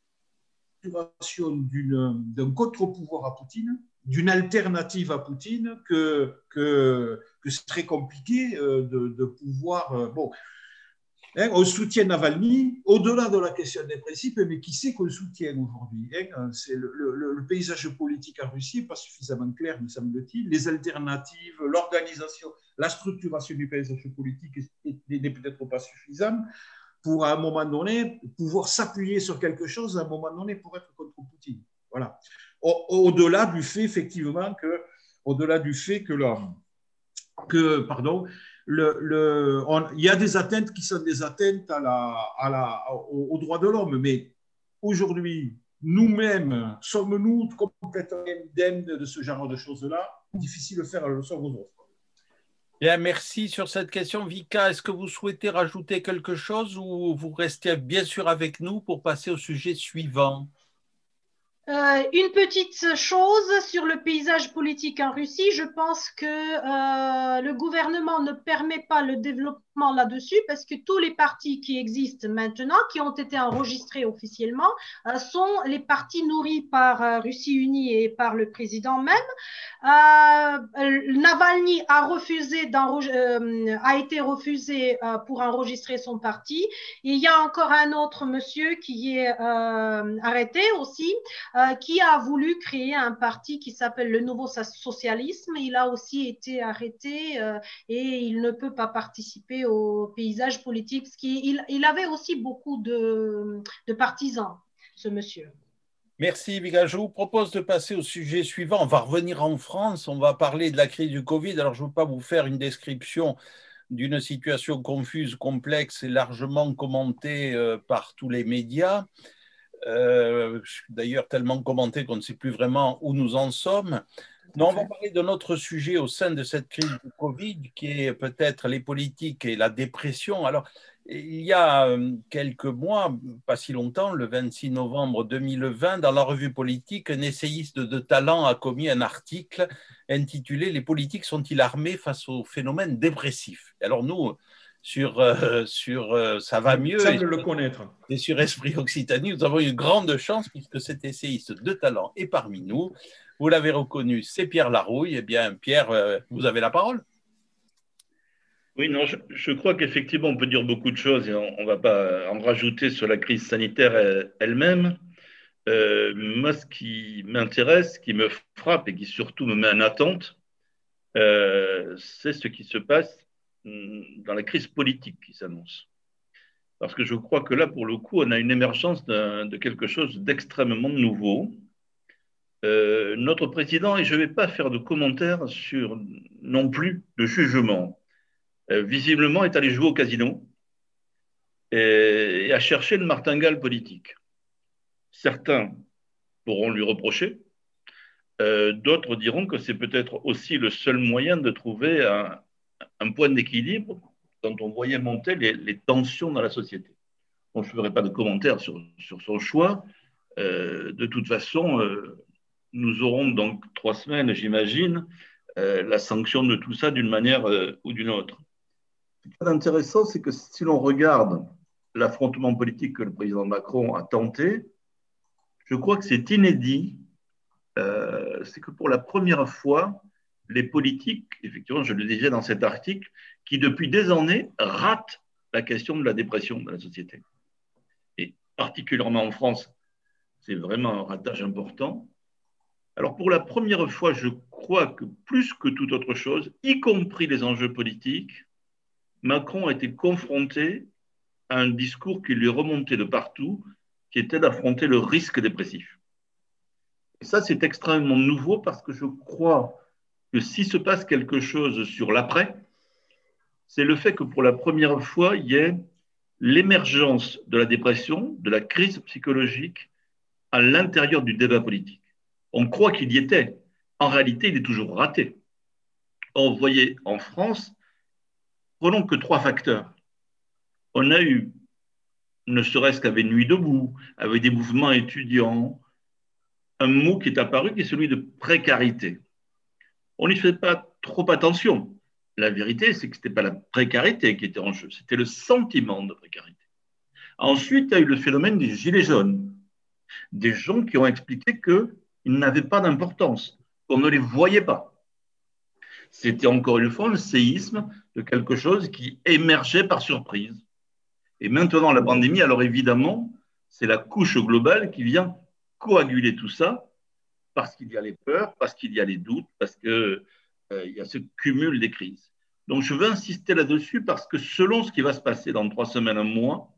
d'un contre-pouvoir à Poutine, d'une alternative à Poutine, que c'est très compliqué de pouvoir. Bon, hein, on soutient Navalny, au-delà de la question des principes, mais qui sait qu'on soutient aujourd'hui? Hein, c'est le paysage politique en Russie n'est pas suffisamment clair, me semble-t-il. Les alternatives, l'organisation, la structuration du paysage politique n'est peut-être pas suffisante pour, à un moment donné, pouvoir s'appuyer sur quelque chose, à un moment donné, pour être contre Poutine. Voilà. Au-delà du fait, effectivement, il y a des atteintes qui sont des atteintes aux droits de l'homme, mais aujourd'hui, nous-mêmes, sommes-nous complètement indemnes de ce genre de choses-là? Difficile de faire la leçon aux autres. Bien, merci sur cette question. Vika, est-ce que vous souhaitez rajouter quelque chose ou vous restez bien sûr avec nous pour passer au sujet suivant? Une petite chose sur le paysage politique en Russie, je pense que le gouvernement ne permet pas le développement là-dessus parce que tous les partis qui existent maintenant, qui ont été enregistrés officiellement, sont les partis nourris par Russie Unie et par le président même. Navalny a été refusé pour enregistrer son parti. Et il y a encore un autre monsieur qui est arrêté aussi, qui a voulu créer un parti qui s'appelle le Nouveau Socialisme. Il a aussi été arrêté et il ne peut pas participer au paysage politique parce qu'il avait aussi beaucoup de partisans, ce monsieur. Merci, Vika. Je vous propose de passer au sujet suivant. On va revenir en France. On va parler de la crise du Covid. Alors, je ne veux pas vous faire une description d'une situation confuse, complexe et largement commentée par tous les médias. D'ailleurs tellement commenté qu'on ne sait plus vraiment où nous en sommes. Non, on va parler de notre sujet au sein de cette crise du Covid, qui est peut-être les politiques et la dépression. Alors, il y a quelques mois, pas si longtemps, le 26 novembre 2020, dans la revue politique, un essayiste de talent a commis un article intitulé « Les politiques sont-ils armés face au phénomène dépressif ?» Alors nous, Ça va mieux. Ça, le connaître. Et sur Esprit Occitanie, nous avons une grande chance puisque cet essayiste de talent est parmi nous. Vous l'avez reconnu, c'est Pierre Larouille. Eh bien, Pierre, vous avez la parole. Oui, non, je crois qu'effectivement, on peut dire beaucoup de choses et on ne va pas en rajouter sur la crise sanitaire elle-même. Moi, ce qui m'intéresse, ce qui me frappe et qui surtout me met en attente, c'est ce qui se passe dans la crise politique qui s'annonce. Parce que je crois que là, pour le coup, on a une émergence de quelque chose d'extrêmement nouveau. Notre président, et je ne vais pas faire de commentaires sur non plus de jugement, visiblement est allé jouer au casino et a cherché une martingale politique. Certains pourront lui reprocher, d'autres diront que c'est peut-être aussi le seul moyen de trouver un point d'équilibre quand on voyait monter les tensions dans la société. Bon, je ne ferai pas de commentaires sur son choix. De toute façon, nous aurons donc 3 semaines, j'imagine, la sanction de tout ça d'une manière ou d'une autre. Ce qui est intéressant, c'est que si l'on regarde l'affrontement politique que le président Macron a tenté, je crois que c'est inédit. C'est que pour la première fois, les politiques, effectivement, je le disais dans cet article, qui depuis des années ratent la question de la dépression dans la société. Et particulièrement en France, c'est vraiment un ratage important. Alors pour la première fois, je crois que plus que toute autre chose, y compris les enjeux politiques, Macron a été confronté à un discours qui lui remontait de partout, qui était d'affronter le risque dépressif. Et ça, c'est extrêmement nouveau parce que je crois que s'il se passe quelque chose sur l'après, c'est le fait que pour la première fois, il y ait l'émergence de la dépression, de la crise psychologique à l'intérieur du débat politique. On croit qu'il y était. En réalité, il est toujours raté. Or, vous voyez, en France, prenons que 3 facteurs. On a eu, ne serait-ce qu'avec Nuit debout, avec des mouvements étudiants, un mot qui est apparu qui est celui de précarité. On n'y fait pas trop attention. La vérité, c'est que ce n'était pas la précarité qui était en jeu, c'était le sentiment de précarité. Ensuite, il y a eu le phénomène des gilets jaunes. Des gens qui ont expliqué qu'ils n'avaient pas d'importance, qu'on ne les voyait pas. C'était encore une fois le séisme de quelque chose qui émergeait par surprise. Et maintenant, la pandémie, alors évidemment, c'est la couche globale qui vient coaguler tout ça, parce qu'il y a les peurs, parce qu'il y a les doutes, parce qu'il y a ce cumul des crises. Donc, je veux insister là-dessus parce que selon ce qui va se passer dans 3 semaines, un mois,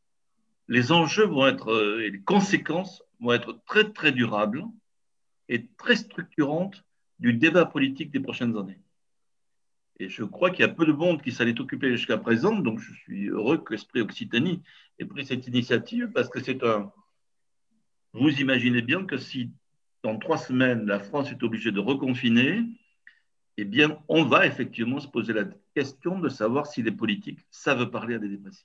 les enjeux vont être, et les conséquences vont être très, très durables et très structurantes du débat politique des prochaines années. Et je crois qu'il y a peu de monde qui s'allait occuper jusqu'à présent, donc je suis heureux qu'Esprit Occitanie ait pris cette initiative parce que c'est un... Vous imaginez bien que si dans 3 semaines, la France est obligée de reconfiner, eh bien, on va effectivement se poser la question de savoir si les politiques savent parler à des dépressifs.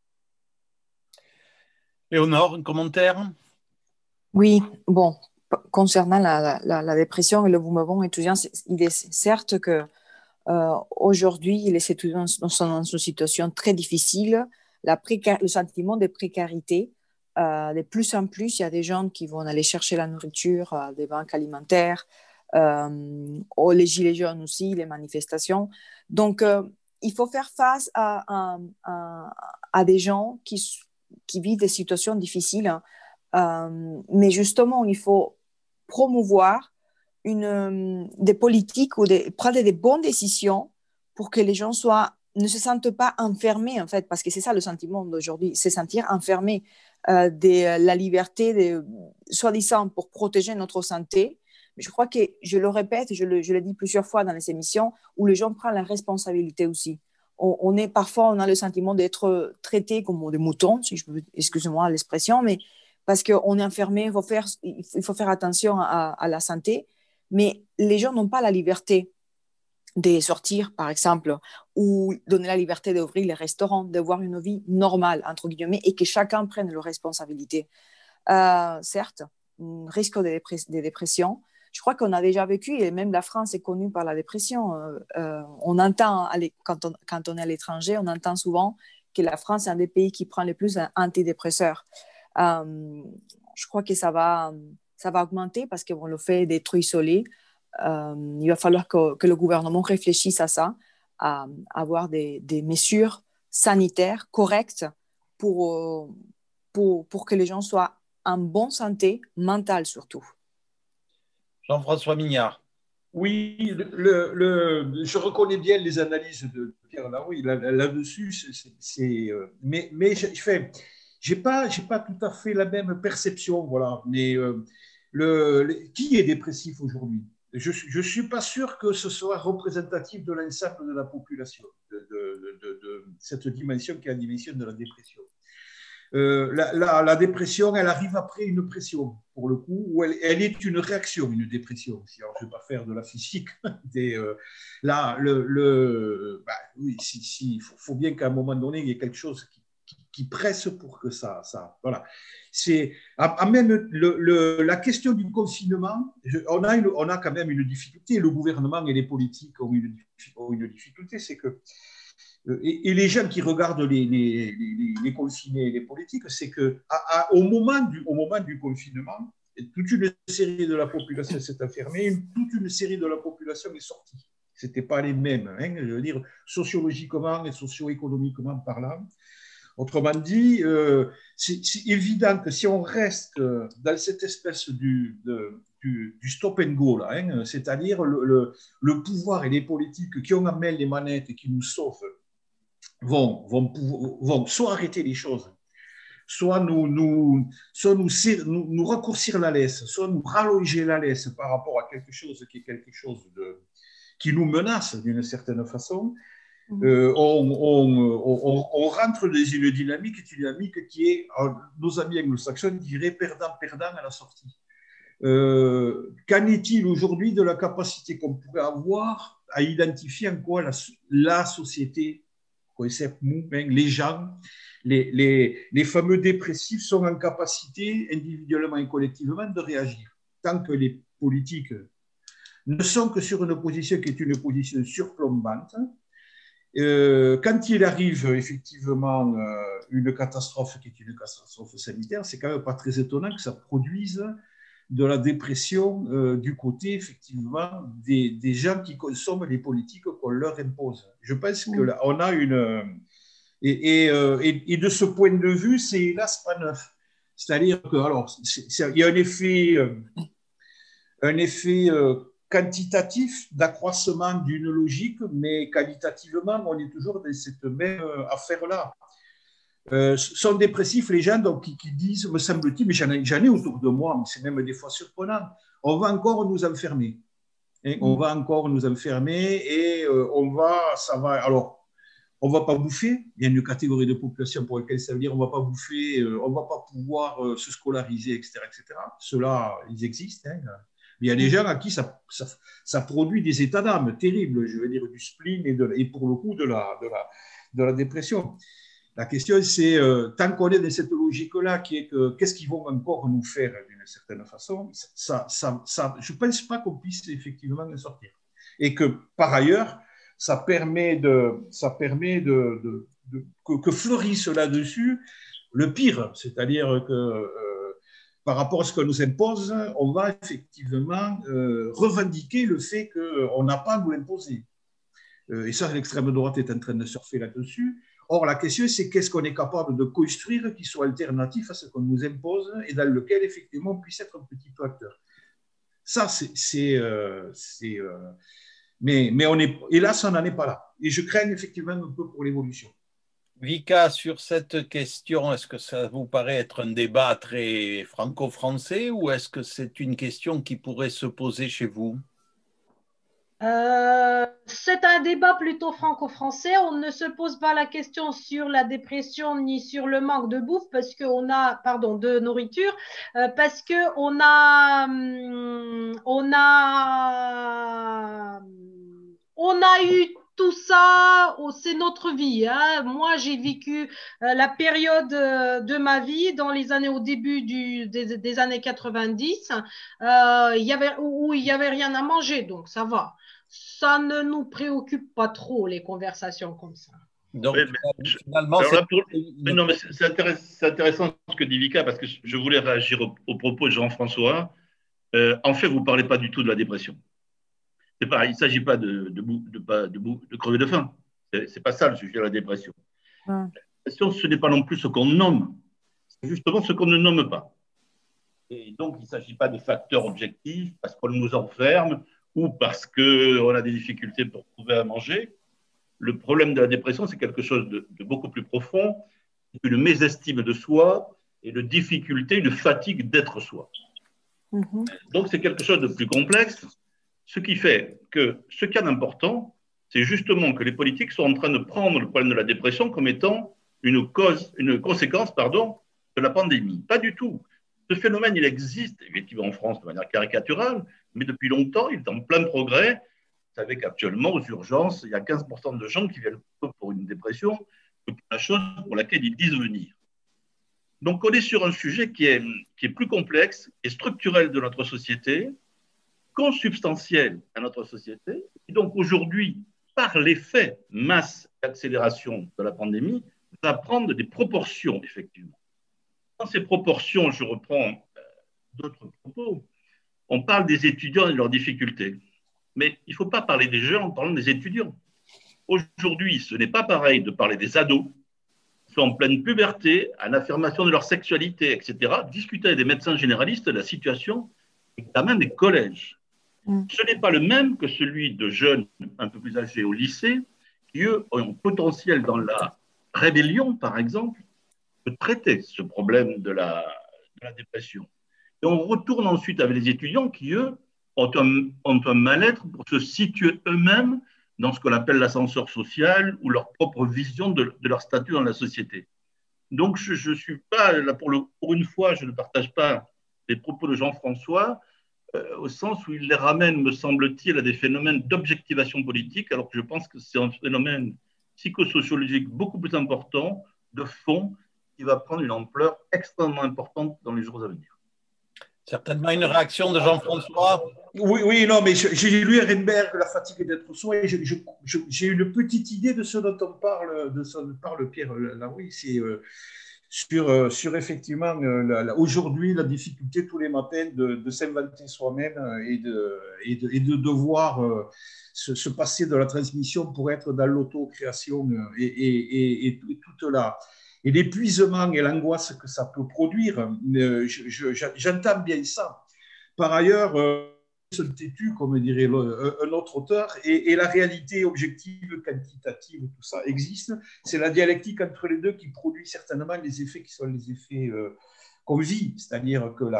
Léonore, un commentaire? Oui, bon, concernant la dépression et le mouvement étudiant, il est certes que aujourd'hui, les étudiants sont dans une situation très difficile. Le sentiment de précarité, de plus en plus, il y a des gens qui vont aller chercher la nourriture, des banques alimentaires, les gilets jaunes aussi, les manifestations. Donc, il faut faire face à des gens qui vivent des situations difficiles. Mais justement, il faut promouvoir des politiques ou prendre des bonnes décisions pour que les gens ne se sentent pas enfermés, en fait, parce que c'est ça le sentiment d'aujourd'hui, c'est sentir enfermé de la liberté, soi-disant pour protéger notre santé. Mais je crois que, je le répète, je l'ai dit plusieurs fois dans les émissions, où les gens prennent la responsabilité aussi. Parfois, on a le sentiment d'être traités comme des moutons, si je peux, excusez-moi l'expression, mais parce qu'on est enfermé, il faut faire attention à la santé, mais les gens n'ont pas la liberté de sortir, par exemple, ou donner la liberté d'ouvrir les restaurants, d'avoir une vie normale, entre guillemets, et que chacun prenne leurs responsabilités. Certes, un risque de dépression, je crois qu'on a déjà vécu, et même la France est connue par la dépression. On entend, quand on est à l'étranger, on entend souvent que la France est un des pays qui prend le plus d'antidépresseurs. Je crois que ça va augmenter parce qu'on le fait d'être isolé. Il va falloir que le gouvernement réfléchisse à ça, à avoir des mesures sanitaires correctes pour que les gens soient en bonne santé mentale surtout. Jean-François Mignard. Oui, je reconnais bien les analyses de Pierre Larouille là-dessus, mais j'ai pas tout à fait la même perception, voilà. Mais qui est dépressif aujourd'hui? Je suis pas sûr que ce soit représentatif de l'ensemble de la population, de cette dimension qui est la dimension de la dépression. La dépression, elle arrive après une pression, pour le coup, où elle est une réaction, une dépression. Alors, je ne vais pas faire de la physique. Là, oui, il faut bien qu'à un moment donné, il y ait quelque chose qui presse pour que ça voilà. C'est même la question du confinement. On a quand même une difficulté. Le gouvernement et les politiques ont une difficulté, c'est que et les gens qui regardent les confinés et les politiques, c'est qu'au moment du confinement, toute une série de la population s'est enfermée, toute une série de la population est sortie. Ce n'étaient pas les mêmes, hein, je veux dire, sociologiquement et socio-économiquement parlant. Autrement dit, c'est évident que si on reste dans cette espèce du stop and go, là, hein, c'est-à-dire le pouvoir et les politiques qui ont en main les manettes et qui nous sauvent, vont soit arrêter les choses, soit nous raccourcir la laisse, soit nous rallonger la laisse par rapport à quelque chose qui nous menace d'une certaine façon. On rentre dans une dynamique qui est, nos amis anglo-saxons diraient perdant-perdant à la sortie. Qu'en est-il aujourd'hui de la capacité qu'on pourrait avoir à identifier en quoi la société, les gens, les fameux dépressifs sont en capacité, individuellement et collectivement, de réagir. Tant que les politiques ne sont que sur une position qui est une position surplombante, quand il arrive effectivement une catastrophe qui est une catastrophe sanitaire, c'est quand même pas très étonnant que ça produise de la dépression du côté effectivement des gens qui consomment les politiques qu'on leur impose. Je pense que là, on a et de ce point de vue, c'est hélas pas neuf. C'est-à-dire que alors il y a un effet quantitatif d'accroissement d'une logique, mais qualitativement, on est toujours dans cette même affaire-là. Sont dépressifs les gens donc, qui disent, me semble-t-il, mais j'en ai autour de moi, mais c'est même des fois surprenant, on va encore nous enfermer. Hein, on va encore nous enfermer et alors, on ne va pas bouffer. Il y a une catégorie de population pour laquelle ça veut dire on ne va pas bouffer, on ne va pas pouvoir se scolariser, etc. Ceux-là, ils existent. Hein. Il y a des gens à qui ça produit des états d'âme terribles, je veux dire, du spleen et pour le coup de la dépression. La question, c'est, tant qu'on est dans cette logique-là, qui est que qu'est-ce qu'ils vont encore nous faire d'une certaine façon, je ne pense pas qu'on puisse effectivement en sortir. Et que, par ailleurs, ça permet que fleurisse là-dessus le pire, c'est-à-dire que par rapport à ce qu'on nous impose, on va effectivement revendiquer le fait qu'on n'a pas à nous l'imposer. Et ça, l'extrême droite est en train de surfer là-dessus. Or, la question, c'est qu'est-ce qu'on est capable de construire qui soit alternatif à ce qu'on nous impose et dans lequel, effectivement, on puisse être un petit peu acteur. Ça, mais hélas, on n'en est pas là. Et je crains effectivement un peu pour l'évolution. Vika, sur cette question, est-ce que ça vous paraît être un débat très franco-français ou est-ce que c'est une question qui pourrait se poser chez vous? C'est un débat plutôt franco-français. On ne se pose pas la question sur la dépression ni sur le manque de bouffe de nourriture, parce que on a eu tout ça, oh, c'est notre vie, hein. Moi, j'ai vécu la période de ma vie dans les années, au début des années 90, où il y avait rien à manger, donc ça va. Ça ne nous préoccupe pas trop, les conversations comme ça. Donc, Oui, finalement, alors c'est là, non, mais c'est intéressant ce que dit Vika, parce que je voulais réagir au propos de Jean-François. En fait, vous ne parlez pas du tout de la dépression. C'est pas, il ne s'agit pas de crever de faim. C'est pas ça le sujet de la dépression. La dépression, ce n'est pas non plus ce qu'on nomme, c'est justement ce qu'on ne nomme pas. Et donc, il ne s'agit pas de facteurs objectifs parce qu'on nous enferme ou parce qu'on a des difficultés pour trouver à manger. Le problème de la dépression, c'est quelque chose de beaucoup plus profond, une mésestime de soi et de difficulté, une fatigue d'être soi. Donc, c'est quelque chose de plus complexe, ce qui fait que ce qu'il y a d'important, c'est justement que les politiques sont en train de prendre le problème de la dépression comme étant une conséquence de la pandémie. Pas du tout. Ce phénomène, il existe effectivement en France de manière caricaturale, mais depuis longtemps, il est en plein progrès. Vous savez qu'actuellement, aux urgences, il y a 15% de gens qui viennent pour une dépression que pour la chose pour laquelle ils disent venir. Donc, on est sur un sujet qui est plus complexe et structurel de notre société, consubstantiel à notre société. Et donc, aujourd'hui, par l'effet masse d'accélération de la pandémie, va prendre des proportions, effectivement. Dans ces proportions, je reprends d'autres propos, on parle des étudiants et de leurs difficultés. Mais il ne faut pas parler des jeunes en parlant des étudiants. Aujourd'hui, ce n'est pas pareil de parler des ados qui sont en pleine puberté, à l'affirmation de leur sexualité, etc. Discuter avec des médecins généralistes de la situation, examen des collèges. Ce n'est pas le même que celui de jeunes un peu plus âgés au lycée, qui, eux, ont un potentiel dans la rébellion, par exemple, de traiter ce problème de la dépression. Et on retourne ensuite avec les étudiants qui, eux, ont un mal-être pour se situer eux-mêmes dans ce qu'on appelle l'ascenseur social ou leur propre vision de leur statut dans la société. Donc, je ne suis pas, là pour une fois, je ne partage pas les propos de Jean-François, au sens où il les ramène, me semble-t-il, à des phénomènes d'objectivation politique, alors que je pense que c'est un phénomène psychosociologique beaucoup plus important, de fond, qui va prendre une ampleur extrêmement importante dans les jours à venir. Certainement une réaction de Jean-François. Oui, non, mais j'ai lu Ehrenberg, La fatigue d'être soi, et j'ai une petite idée de ce dont on parle, Pierre. Là, oui, c'est sur effectivement aujourd'hui la difficulté tous les matins de s'inventer soi-même et de devoir se passer de la transmission pour être dans l'auto-création et toute la et l'épuisement et l'angoisse que ça peut produire. J'entends bien ça. Par ailleurs, têtu, comme dirait un autre auteur, et la réalité objective, quantitative, tout ça existe. C'est la dialectique entre les deux qui produit certainement les effets qui sont les effets qu'on vit, c'est-à-dire que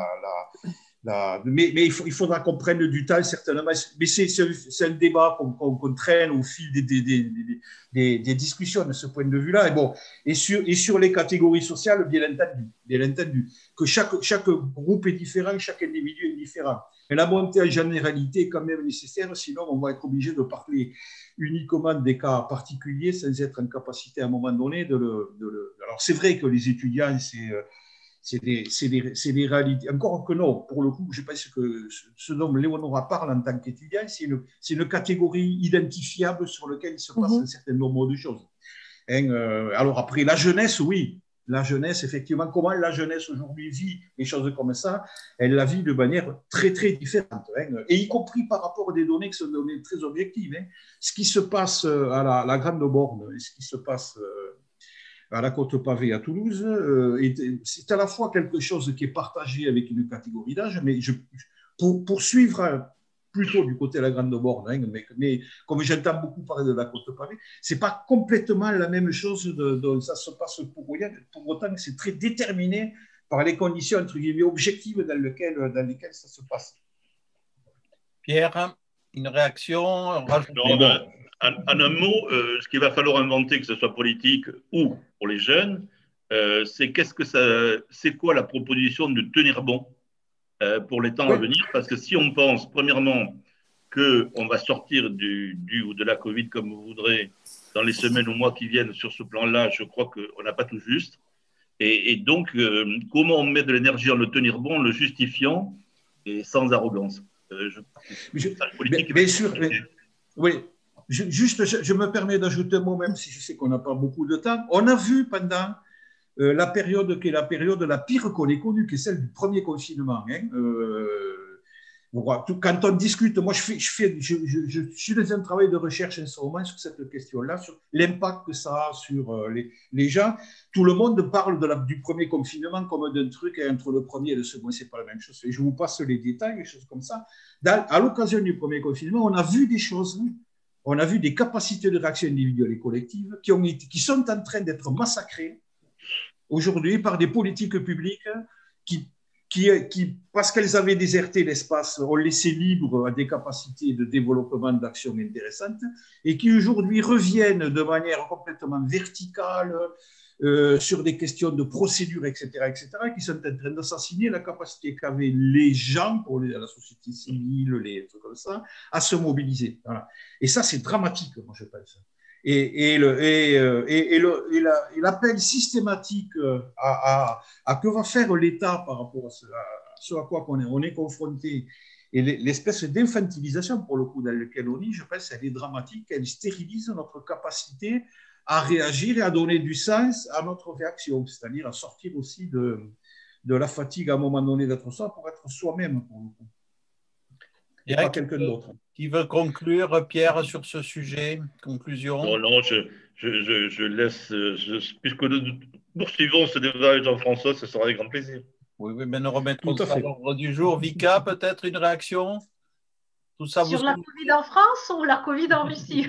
mais il faudra qu'on prenne du temps, certainement. Mais c'est un débat qu'on traîne au fil des discussions de ce point de vue-là. Et sur les catégories sociales, bien entendu, que chaque groupe est différent, chaque individu est différent. Mais la montée en généralité est quand même nécessaire, sinon on va être obligé de parler uniquement des cas particuliers sans être en capacité à un moment donné de le... Alors c'est vrai que les étudiants, c'est des réalités. Encore que non, pour le coup, je pense que ce dont Léonora parle en tant qu'étudiant, c'est une catégorie identifiable sur laquelle il se passe un certain nombre de choses. Alors après, la jeunesse, oui. La jeunesse, effectivement, comment la jeunesse aujourd'hui vit les choses comme ça, elle la vit de manière très, très différente. Et y compris par rapport à des données qui sont des données très objectives. Ce qui se passe à la Grande Borne et ce qui se passe à la Côte-Pavée à Toulouse, c'est à la fois quelque chose qui est partagé avec une catégorie d'âge, mais pour suivre plutôt du côté de la Grande Borne, mais comme j'entends beaucoup parler de la Côte-Pavée, ce n'est pas complètement la même chose dont ça se passe pour autant que c'est très déterminé par les conditions, entre guillemets, objectives dans lesquelles ça se passe. Pierre, une réaction? En un mot, ce qu'il va falloir inventer, que ce soit politique ou pour les jeunes, c'est quoi la proposition de tenir bon pour les temps à venir? Parce que si on pense, premièrement, qu'on va sortir du ou de la Covid comme vous voudrez dans les semaines ou mois qui viennent sur ce plan-là, je crois qu'on n'a pas tout juste. Et donc, comment on met de l'énergie en le tenir bon, en le justifiant et sans arrogance. Bien sûr, oui. Je me permets d'ajouter un mot, même si je sais qu'on n'a pas beaucoup de temps. On a vu pendant la période qui est la période la pire qu'on ait connue, qui est celle du premier confinement. Quand on discute, moi je suis dans un travail de recherche en ce moment sur cette question-là, sur l'impact que ça a sur les gens. Tout le monde parle du premier confinement comme d'un truc, et entre le premier et le second, c'est pas la même chose. Et je vous passe les détails, des choses comme ça. À l'occasion du premier confinement, on a vu des choses, on a vu des capacités de réaction individuelle et collective qui sont en train d'être massacrées aujourd'hui par des politiques publiques qui, parce qu'elles avaient déserté l'espace, ont laissé libre à des capacités de développement d'action intéressantes et qui aujourd'hui reviennent de manière complètement verticale sur des questions de procédure, etc., qui sont en train d'assassiner la capacité qu'avaient les gens, la société civile, les trucs comme ça, à se mobiliser. Voilà. Et ça, c'est dramatique, moi, je pense. Et l'appel systématique à que va faire l'État par rapport à ce à quoi on est confronté, et l'espèce d'infantilisation, pour le coup, dans laquelle on est, je pense qu'elle est dramatique, elle stérilise notre capacité à réagir et à donner du sens à notre réaction, c'est-à-dire à sortir aussi de la fatigue à un moment donné d'être soi pour être soi-même, pour le coup. Et pas quelqu'un d'autre. Qui veut conclure, Pierre, sur ce sujet? Conclusion? Non, je laisse, puisque nous poursuivons ce débat avec Jean-François, ce sera avec grand plaisir. Oui, mais nous remettrons ça à l'ordre du jour. Vika, peut-être une réaction? Tout ça sur la Covid en France ou la Covid en Russie?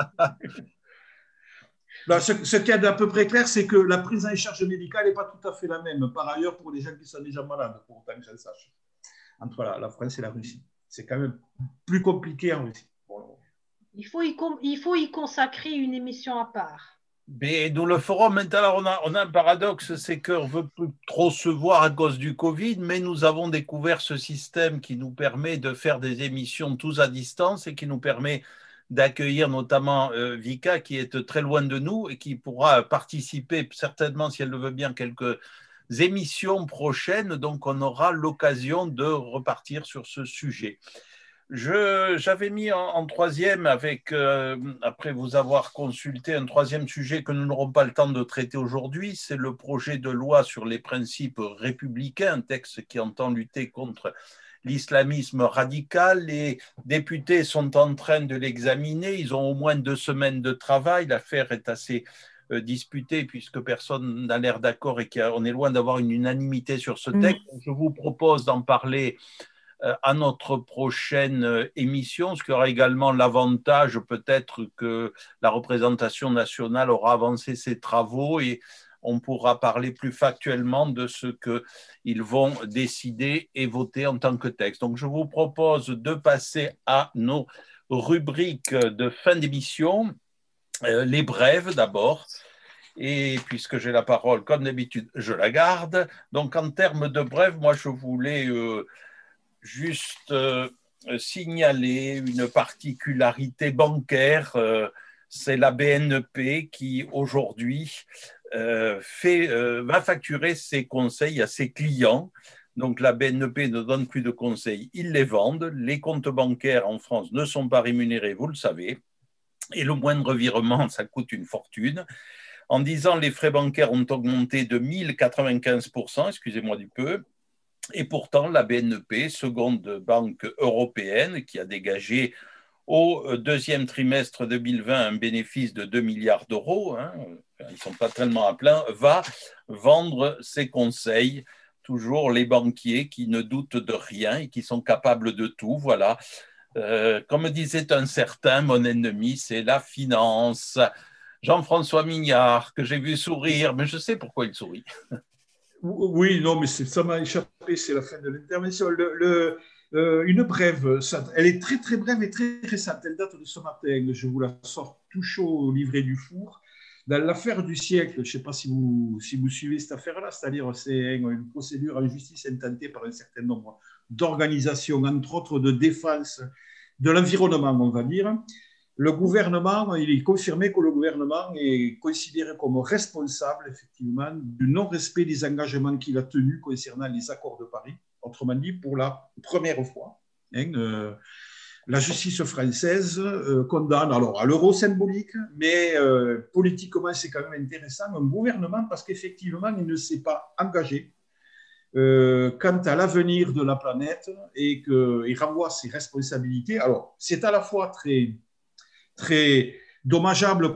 Ce qui est d'à peu près clair, c'est que la prise en charge médicale n'est pas tout à fait la même, par ailleurs, pour les gens qui sont déjà malades, pour autant que je le sache, entre la France et la Russie. C'est quand même plus compliqué en Russie. Il faut y consacrer une émission à part. Mais nous le ferons maintenant. On a un paradoxe, c'est qu'on ne veut plus trop se voir à cause du Covid, mais nous avons découvert ce système qui nous permet de faire des émissions tous à distance et qui nous permet d'accueillir notamment Vika, qui est très loin de nous et qui pourra participer certainement, si elle le veut bien, quelques émissions prochaines. Donc, on aura l'occasion de repartir sur ce sujet. J'avais mis en troisième, après vous avoir consulté, un troisième sujet que nous n'aurons pas le temps de traiter aujourd'hui, c'est le projet de loi sur les principes républicains, un texte qui entend lutter contre l'islamisme radical. Les députés sont en train de l'examiner, ils ont au moins 2 semaines de travail, l'affaire est assez disputée puisque personne n'a l'air d'accord et qu'on est loin d'avoir une unanimité sur ce texte. Je vous propose d'en parler à notre prochaine émission, ce qui aura également l'avantage peut-être que la représentation nationale aura avancé ses travaux et on pourra parler plus factuellement de ce qu'ils vont décider et voter en tant que texte. Donc, je vous propose de passer à nos rubriques de fin d'émission. Les brèves d'abord. Et puisque j'ai la parole, comme d'habitude, je la garde. Donc, en termes de brèves, moi, je voulais juste signaler une particularité bancaire. C'est la BNP qui, aujourd'hui, va facturer ses conseils à ses clients. Donc, la BNP ne donne plus de conseils, ils les vendent. Les comptes bancaires en France ne sont pas rémunérés, vous le savez. Et le moindre virement, ça coûte une fortune. En 10 ans, les frais bancaires ont augmenté de 1095%, excusez-moi du peu. Et pourtant, la BNP, seconde banque européenne, qui a dégagé au deuxième trimestre 2020 un bénéfice de 2 milliards d'euros, ils ne sont pas tellement à plein, va vendre ses conseils. Toujours les banquiers qui ne doutent de rien et qui sont capables de tout. Voilà. Comme disait un certain, mon ennemi, c'est la finance. Jean-François Mignard, que j'ai vu sourire, mais je sais pourquoi il sourit. Oui, non, mais ça m'a échappé, c'est la fin de l'intervention. Une brève, elle est très très brève et très récente, elle date de ce matin, je vous la sors tout chaud au livret du four. Dans l'affaire du siècle, je ne sais pas si vous suivez cette affaire-là, c'est-à-dire c'est une procédure en justice intentée par un certain nombre d'organisations, entre autres de défense de l'environnement, on va dire, le gouvernement, il est confirmé que le gouvernement est considéré comme responsable, effectivement, du non-respect des engagements qu'il a tenus concernant les accords de Paris. Autrement dit, pour la première fois, la justice française condamne, alors à l'euro symbolique, mais politiquement, c'est quand même intéressant, un gouvernement, parce qu'effectivement, il ne s'est pas engagé quant à l'avenir de la planète et qu'il renvoie ses responsabilités. Alors, c'est à la fois très dommageable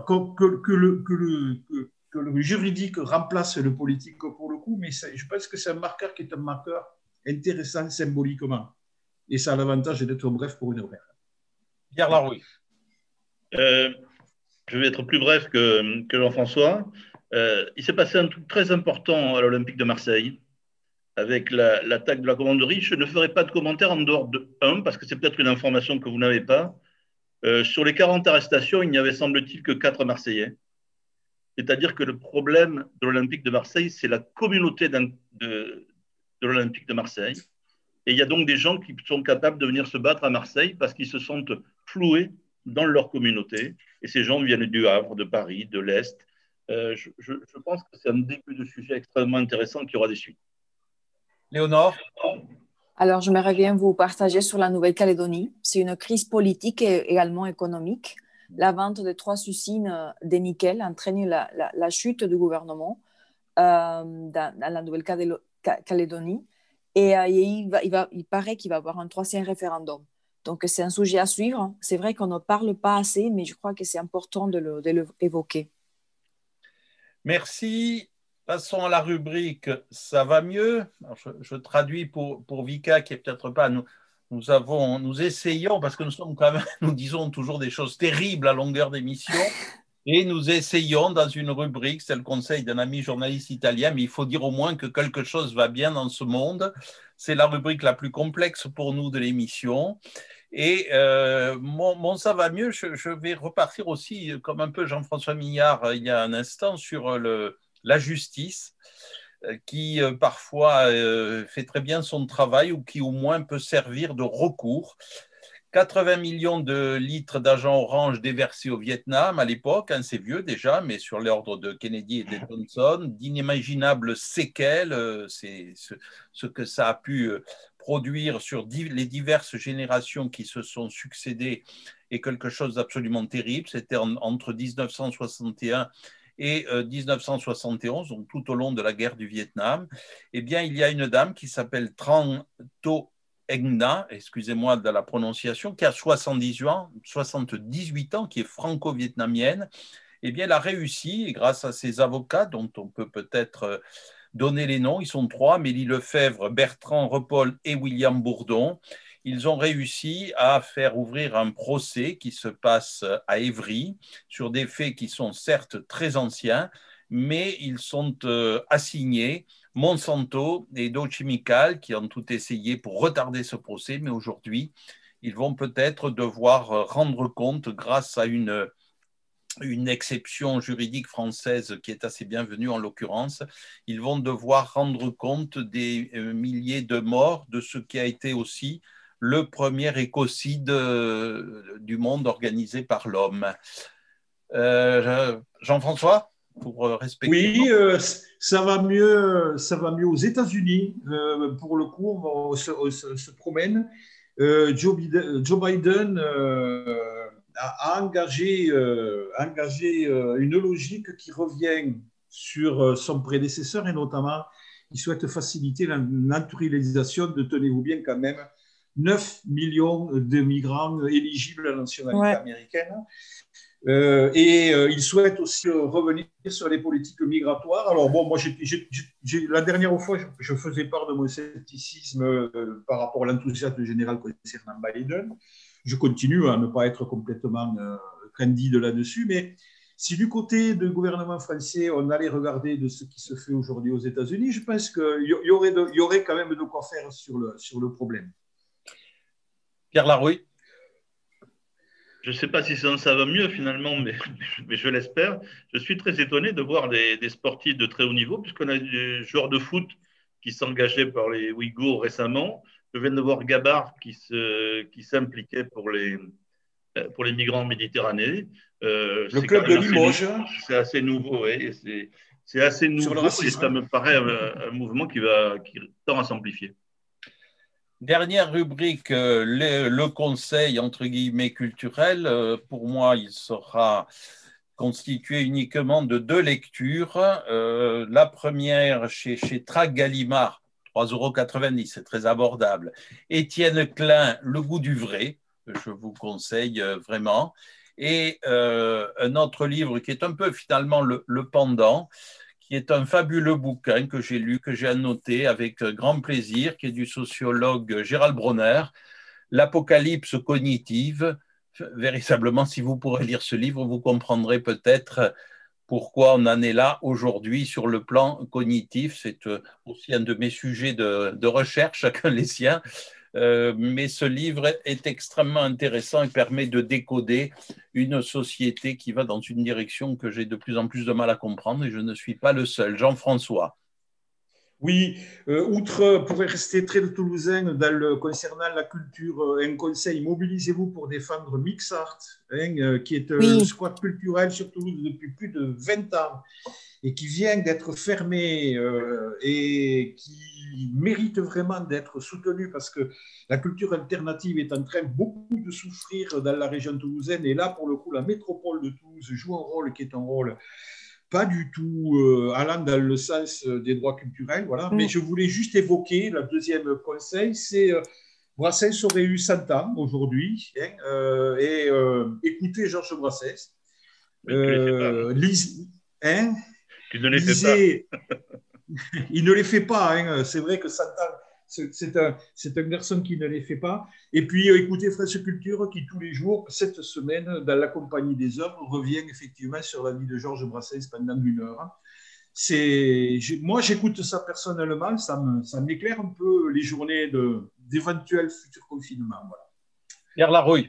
que le juridique remplace le politique pour le coup, mais je pense que c'est un marqueur qui est un marqueur intéressant symboliquement. Et ça a l'avantage d'être bref pour une heure. Pierre Larouille. Je vais être plus bref que Jean-François. Il s'est passé un truc très important à l'Olympique de Marseille avec l'attaque de la commanderie. Je ne ferai pas de commentaire en dehors de parce que c'est peut-être une information que vous n'avez pas. Sur les 40 arrestations, il n'y avait, semble-t-il, que 4 Marseillais. C'est-à-dire que le problème de l'Olympique de Marseille, c'est la communauté de l'Olympique de Marseille. Et il y a donc des gens qui sont capables de venir se battre à Marseille parce qu'ils se sentent floués dans leur communauté. Et ces gens viennent du Havre, de Paris, de l'Est. Je pense que c'est un début de sujet extrêmement intéressant qui aura des suites. Léonore. Alors, j'aimerais bien vous partager sur la Nouvelle-Calédonie. C'est une crise politique et également économique. La vente de 3 usines de nickel entraîne la chute du gouvernement dans la Nouvelle-Calédonie. Et il paraît qu'il va y avoir un 3e référendum. Donc, c'est un sujet à suivre. C'est vrai qu'on ne parle pas assez, mais je crois que c'est important de l'évoquer. Merci. Passons à la rubrique « Ça va mieux ». Je traduis pour Vika qui est peut-être pas… Nous essayons, parce que nous sommes quand même, nous disons toujours des choses terribles à longueur d'émission, et nous essayons dans une rubrique, c'est le conseil d'un ami journaliste italien, mais il faut dire au moins que quelque chose va bien dans ce monde. C'est la rubrique la plus complexe pour nous de l'émission. Et mon ça va mieux, je vais repartir aussi, comme un peu Jean-François Mignard il y a un instant, sur la justice, qui parfois fait très bien son travail ou qui au moins peut servir de recours. 80 millions de litres d'agent orange déversés au Vietnam à l'époque, hein, c'est vieux déjà, mais sur l'ordre de Kennedy et de Johnson, d'inimaginables séquelles, c'est ce que ça a pu produire sur les diverses générations qui se sont succédées est quelque chose d'absolument terrible. C'était entre 1961 et 1971, donc tout au long de la guerre du Vietnam. Eh bien, il y a une dame qui s'appelle Tran To Engna, excusez-moi de la prononciation, qui a 78 ans, qui est franco-vietnamienne. Eh bien, elle a réussi, et grâce à ses avocats, dont on peut peut-être donner les noms, ils sont 3, Amélie Lefebvre, Bertrand Repaul et William Bourdon. Ils ont réussi à faire ouvrir un procès qui se passe à Évry sur des faits qui sont certes très anciens, mais ils sont assignés Monsanto et Dow Chemical qui ont tout essayé pour retarder ce procès, mais aujourd'hui, ils vont peut-être devoir rendre compte grâce à une exception juridique française qui est assez bienvenue en l'occurrence, ils vont devoir rendre compte des milliers de morts, de ce qui a été aussi le premier écocide du monde organisé par l'homme. Jean-François, pour respecter… Oui, ça va mieux aux États-Unis. Pour le coup, on se promène. Joe Biden a engagé une logique qui revient sur son prédécesseur et notamment, il souhaite faciliter la naturalisation de, tenez-vous bien quand même, 9 millions de migrants éligibles à la nationalité américaine. Il souhaite aussi revenir sur les politiques migratoires. Alors bon, moi, la dernière fois, je faisais part de mon scepticisme par rapport à l'enthousiasme général concernant Biden. Je continue à ne pas être complètement candide là-dessus, mais si du côté du gouvernement français, on allait regarder de ce qui se fait aujourd'hui aux États-Unis, je pense qu'il y aurait quand même de quoi faire sur le problème. Pierre Larouille. Je ne sais pas si ça va mieux finalement, mais je l'espère. Je suis très étonné de voir des sportifs de très haut niveau, puisqu'on a des joueurs de foot qui s'engageaient par les Ouïghours récemment. je viens de voir Gabar qui s'impliquait pour les migrants en Méditerranée. Le club de Limoges. C'est assez nouveau, oui. C'est assez nouveau et ça me paraît un mouvement qui tend à s'amplifier. Dernière rubrique, le conseil entre guillemets culturel. Pour moi, il sera constitué uniquement de 2 lectures. La première chez Trac Gallimard, 3,90 €, c'est très abordable. Étienne Klein, Le goût du vrai, je vous conseille vraiment. Et un autre livre qui est un peu finalement le pendant, qui est un fabuleux bouquin que j'ai lu, que j'ai annoté avec grand plaisir, qui est du sociologue Gérald Bronner, L'Apocalypse cognitive. Véritablement, si vous pourrez lire ce livre, vous comprendrez peut-être pourquoi on en est là aujourd'hui sur le plan cognitif. C'est aussi un de mes sujets de recherche, chacun les siens. Mais ce livre est extrêmement intéressant et permet de décoder une société qui va dans une direction que j'ai de plus en plus de mal à comprendre et je ne suis pas le seul. Jean-François. Oui, outre, pour rester très toulousain concernant la culture, un conseil, mobilisez-vous pour défendre Mixart, qui est un squat culturel sur Toulouse depuis plus de 20 ans et qui vient d'être fermé et qui mérite vraiment d'être soutenu parce que la culture alternative est en train beaucoup de souffrir dans la région toulousaine et là, pour le coup, la métropole de Toulouse joue un rôle qui est un rôle pas du tout allant dans le sens des droits culturels, voilà. Mais je voulais juste évoquer le deuxième conseil, c'est Brassens aurait eu 100 ans aujourd'hui, et écoutez Georges Brassens. Tu ne les fais pas. Il ne les fait pas, c'est vrai que 100 ans, c'est un garçon qui ne les fait pas. Et puis, écoutez France Culture qui, tous les jours, cette semaine, dans la Compagnie des œuvres, revient effectivement sur la vie de Georges Brassens pendant 1 heure. Moi, j'écoute ça personnellement, ça m'éclaire un peu les journées d'éventuels futurs confinements. Voilà. Pierre Larouille.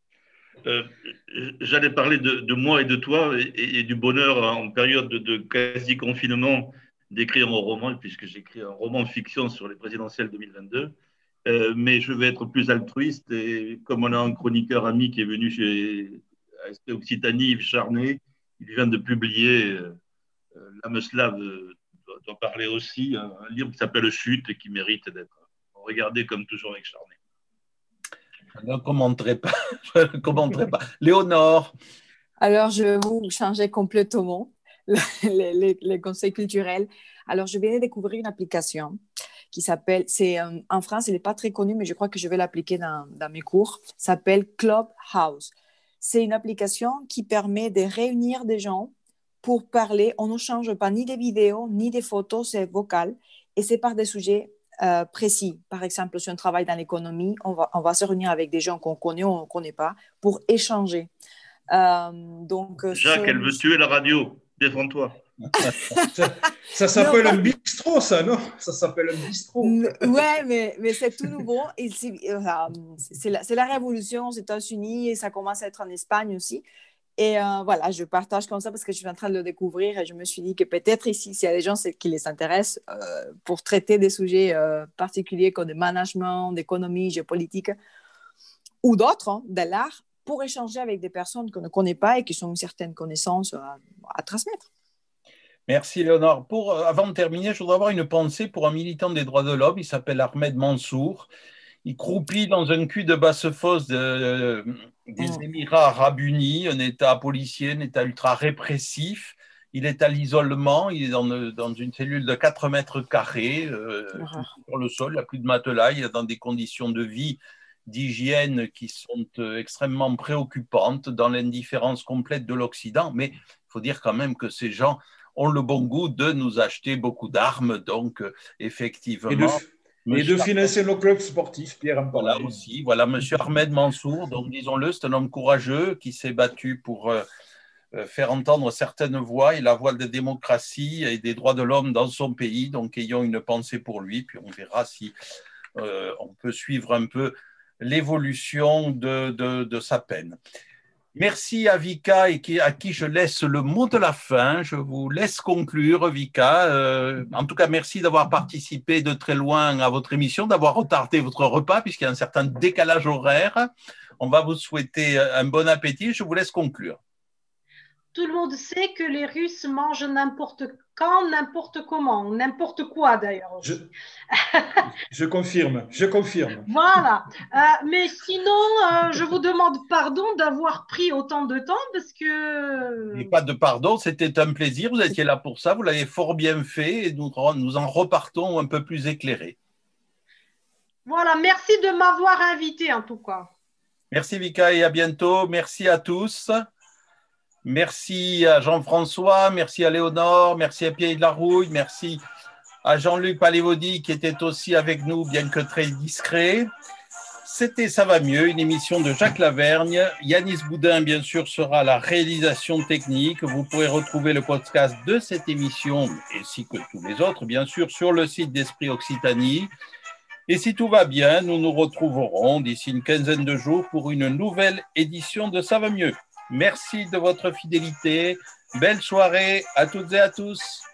J'allais parler de moi et de toi et du bonheur en période de quasi-confinement d'écrire un roman, puisque j'écris un roman de fiction sur les présidentielles 2022. Mais je vais être plus altruiste et comme on a un chroniqueur ami qui est venu chez ASP Occitanie, Yves Charnet, il vient de publier, l'âme slave doit parler aussi, un livre qui s'appelle Chute et qui mérite d'être regardé comme toujours avec Charnet. Je ne commenterai pas. Je ne commenterai pas. Léonore. Alors, je vais vous changer complètement les conseils culturels. Alors, je viens de découvrir une application qui s'appelle, en France, elle n'est pas très connue, mais je crois que je vais l'appliquer dans mes cours, s'appelle Clubhouse. C'est une application qui permet de réunir des gens pour parler. On ne change pas ni des vidéos, ni des photos, c'est vocal, et c'est par des sujets précis. Par exemple, si on travaille dans l'économie, on va se réunir avec des gens qu'on connaît ou on ne connaît pas pour échanger. Jacques, elle veut tuer la radio. Défends-toi. Ça s'appelle un bistrot, ça, non? Ça s'appelle un bistrot. Ouais, mais c'est tout nouveau. Et c'est la révolution aux États-Unis et ça commence à être en Espagne aussi. Et voilà, je partage comme ça parce que je suis en train de le découvrir et je me suis dit que peut-être ici, s'il y a des gens qui les intéressent pour traiter des sujets particuliers comme le management, d'économie, géopolitique ou d'autres, de l'art, pour échanger avec des personnes qu'on ne connaît pas et qui ont une certaine connaissance à transmettre. Merci Léonore. Avant de terminer, je voudrais avoir une pensée pour un militant des droits de l'homme. Il s'appelle Ahmed Mansour. Il croupit dans un cul de basse-fosse des Émirats arabes unis, un État policier, un État ultra répressif. Il est à l'isolement, il est dans une cellule de 4 mètres carrés, sur le sol, il n'y a plus de matelas, il est dans des conditions de vie, d'hygiène qui sont extrêmement préoccupantes, dans l'indifférence complète de l'Occident. Mais il faut dire quand même que ces gens ont le bon goût de nous acheter beaucoup d'armes, donc effectivement... Et de financer nos clubs sportifs, Pierre. Voilà aussi, voilà, Monsieur Ahmed Mansour, donc disons-le, c'est un homme courageux qui s'est battu pour faire entendre certaines voix et la voix de la démocratie et des droits de l'homme dans son pays, donc ayons une pensée pour lui, puis on verra si on peut suivre un peu l'évolution de sa peine. Merci à Vika à qui je laisse le mot de la fin. Je vous laisse conclure, Vika. En tout cas, merci d'avoir participé de très loin à votre émission, d'avoir retardé votre repas puisqu'il y a un certain décalage horaire. On va vous souhaiter un bon appétit. Je vous laisse conclure. Tout le monde sait que les Russes mangent n'importe quand, n'importe comment, n'importe quoi d'ailleurs. Je confirme, je confirme. Voilà. Mais sinon, je vous demande pardon d'avoir pris autant de temps parce que… Et pas de pardon, c'était un plaisir. Vous étiez là pour ça. Vous l'avez fort bien fait et nous en repartons un peu plus éclairés. Voilà, merci de m'avoir invité en tout cas. Merci Vika et à bientôt. Merci à tous. Merci à Jean-François, merci à Léonore, merci à Pierre Larouille, merci à Jean-Luc Palévodi qui était aussi avec nous, bien que très discret. C'était Ça va mieux, une émission de Jacques Lavergne. Yanis Boudin, bien sûr, sera à la réalisation technique. Vous pourrez retrouver le podcast de cette émission, ainsi que tous les autres, bien sûr, sur le site d'Esprit Occitanie. Et si tout va bien, nous nous retrouverons d'ici une quinzaine de jours pour une nouvelle édition de Ça va mieux. Merci de votre fidélité. Belle soirée à toutes et à tous.